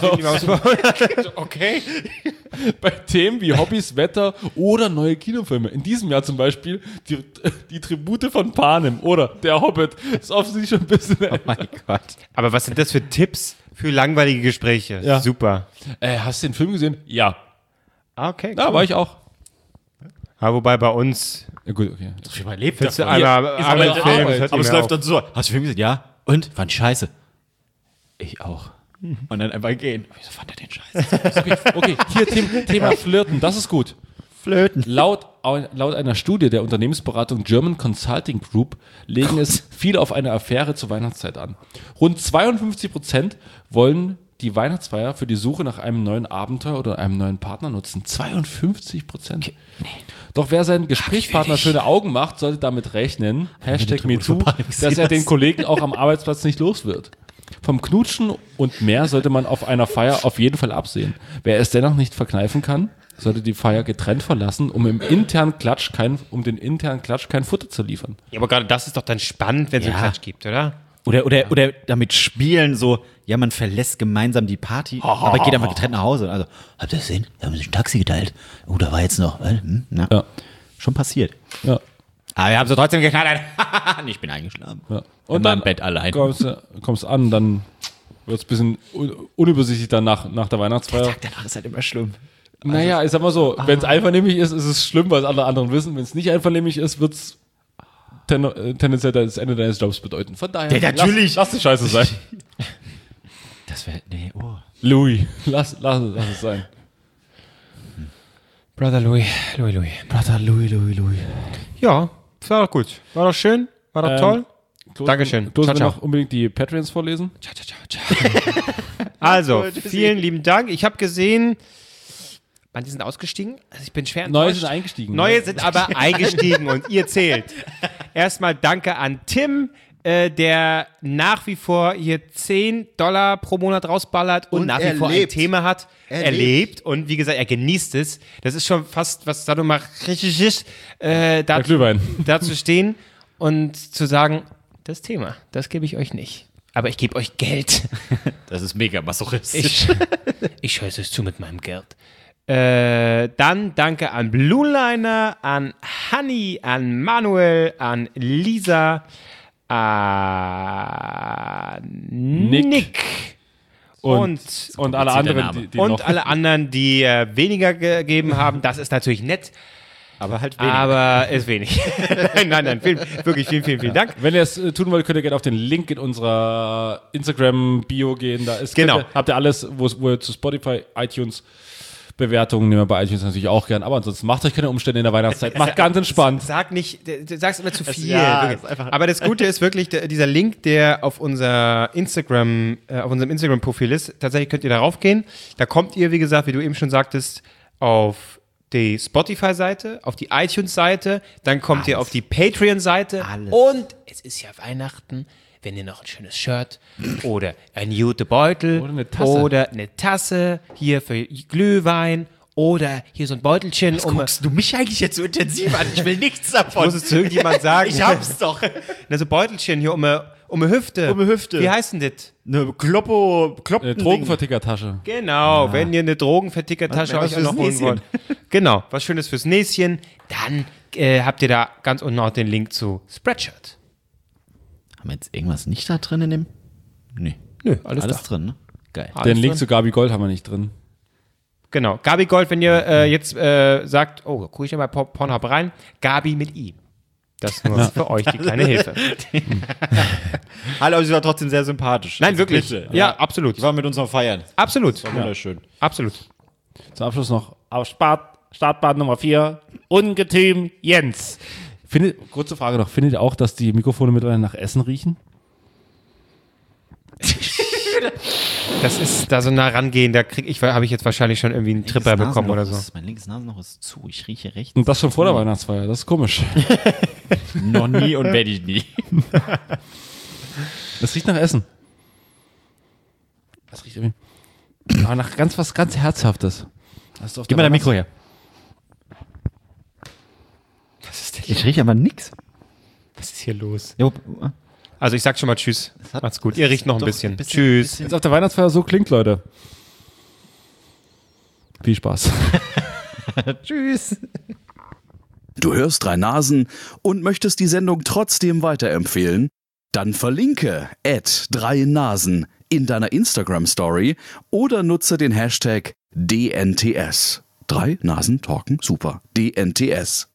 Okay. Bei Themen wie Hobbys, Wetter oder neue Kinofilme. In diesem Jahr zum Beispiel die Tribute von Panem oder Der Hobbit. Ist offensichtlich schon ein bisschen... Oh mein Gott. Aber was sind das für Tipps für langweilige Gespräche? Ja. Super. Hast du den Film gesehen? Ja. Okay, Da war ich auch. Aber wobei bei uns... Ja, gut, okay. Man lebt Willst du davon. einmal ist Arbeit aber filmen, Arbeit. das hört Aber es nicht mehr läuft auf. dann so. Hast du Film gesehen? Ja. Und? Fand ich scheiße. Ich auch. Und dann einfach gehen. Wieso fand er den scheiße? Okay, hier Thema Flirten, das ist gut. Flöten. Laut einer Studie der Unternehmensberatung German Consulting Group legen es viel auf eine Affäre zur Weihnachtszeit an. Rund 52% wollen die Weihnachtsfeier für die Suche nach einem neuen Abenteuer oder einem neuen Partner nutzen. 52%. Okay. Doch wer seinen Gesprächspartner schöne Augen macht, sollte damit rechnen, #MeToo, dass er den Kollegen auch am Arbeitsplatz nicht los wird. Vom Knutschen und mehr sollte man auf einer Feier auf jeden Fall absehen. Wer es dennoch nicht verkneifen kann, sollte die Feier getrennt verlassen, um den internen Klatsch kein Futter zu liefern. Ja, aber gerade das ist doch dann spannend, wenn es einen Klatsch gibt, oder? Oder damit spielen, so, ja, man verlässt gemeinsam die Party, aber geht einfach getrennt nach Hause. Also, habt ihr das gesehen? Wir haben sich ein Taxi geteilt. Oh, da war jetzt noch. Na, Ja. schon passiert. Ja. Aber wir haben sie trotzdem geknallt. Ich bin eingeschlafen. Ja. In meinem Bett allein. Kommst an, dann wird es ein bisschen unübersichtlich dann nach der Weihnachtsfeier. Danach ist halt immer schlimm. Naja, ich sag mal so, wenn es einvernehmlich ist, ist es schlimm, weil es alle anderen wissen. Wenn es nicht einvernehmlich ist, wird es tendenziell das Ende deines Jobs bedeuten. Von daher, Ja, natürlich. Lass die Scheiße sein. Das wäre, nee, oh. Louis, lass es sein. Brother Louis. Brother Louis. Ja, das war doch gut. War doch schön, war doch toll. Dankeschön. Du Ciao, musst ciao. noch unbedingt die Patreons vorlesen. Also, vielen lieben Dank. Ich habe gesehen, manche sind ausgestiegen. Also ich bin schwer Neue enttäuscht. sind eingestiegen. Neue ne? sind aber eingestiegen und ihr zählt. Erstmal danke an Tim, der nach wie vor hier $10 pro Monat rausballert und nach wie vor ein Thema hat. Er lebt und wie gesagt, er genießt es. Das ist schon fast, was sadomachristisch ist, da zu stehen und zu sagen, das Thema, das gebe ich euch nicht. Aber ich gebe euch Geld. Das ist mega masochistisch. Ich scheiße es zu mit meinem Geld. Dann danke an Blue Liner, an Honey, an Manuel, an Lisa, an Nick. Und alle anderen, alle anderen, die weniger gegeben haben. Das ist natürlich nett. Aber halt wenig. Aber ist wenig. nein, wirklich vielen Dank. Wenn ihr es tun wollt, könnt ihr gerne auf den Link in unserer Instagram-Bio gehen. Da ist, habt ihr alles, wo ihr zu Spotify, iTunes Bewertungen nehmen wir bei iTunes natürlich auch gern, aber ansonsten macht euch keine Umstände in der Weihnachtszeit, macht ganz entspannt. Sag nicht, du sagst immer zu viel. Aber das Gute ist wirklich, dieser Link, der auf unserem Instagram-Profil ist, tatsächlich könnt ihr darauf gehen, da kommt ihr, wie gesagt, wie du eben schon sagtest, auf die Spotify-Seite, auf die iTunes-Seite, dann kommt ihr auf die Patreon-Seite und es ist ja Weihnachten, wenn ihr noch ein schönes Shirt oder ein Jutebeutel oder eine Tasse hier für Glühwein oder hier so ein Beutelchen. Guckst du mich eigentlich jetzt so intensiv an? Ich will nichts davon. Muss es zu irgendjemand sagen? Ich hab's doch. So Beutelchen hier um eine Hüfte. Wie heißt denn das? Eine Drogenvertickertasche. Genau, wenn ihr eine Drogenvertickertasche euch auch noch holen wollt. Genau, was Schönes fürs Näschen. Dann habt ihr da ganz unten auch den Link zu Spreadshirt. Haben wir jetzt irgendwas nicht da drin in dem? Nee. Nö, alles drin, ne? Geil. Den Link zu Gabi Gold haben wir nicht drin. Genau, Gabi Gold, wenn ihr jetzt sagt, oh, gucke ich ja mal Pornhub rein, Gabi mit I. Das nur für euch die kleine Hilfe. Hallo, aber sie war trotzdem sehr sympathisch. Nein, wirklich. Bitte. Ja, absolut. Die war mit uns noch feiern. Absolut. Das war wunderschön. Absolut. Zum Abschluss noch auf Startbahn Nummer 4, Ungetüm Jens. Kurze Frage noch, findet ihr auch, dass die Mikrofone mittlerweile nach Essen riechen? Das ist da so nah rangehen, da habe ich jetzt wahrscheinlich schon irgendwie einen Tripper bekommen oder so. Mein linkes Nasenloch ist zu, ich rieche rechts. Und das schon vor der Weihnachtsfeier, das ist komisch. Noch nie und werde ich nie. Das riecht nach Essen. Das riecht irgendwie nach was ganz Herzhaftes. Gib mal dein Mikro her. Was ist denn Ich rieche aber nix. Was ist hier los? Jo. Also ich sag schon mal Tschüss. Macht's gut. Ihr riecht noch ein bisschen. Tschüss. Wenn es auf der Weihnachtsfeier so klingt, Leute. Viel Spaß. Tschüss. Du hörst 3 Nasen und möchtest die Sendung trotzdem weiterempfehlen? Dann verlinke @3Nasen in deiner Instagram-Story oder nutze den Hashtag DNTS. 3 Nasen talken super. DNTS.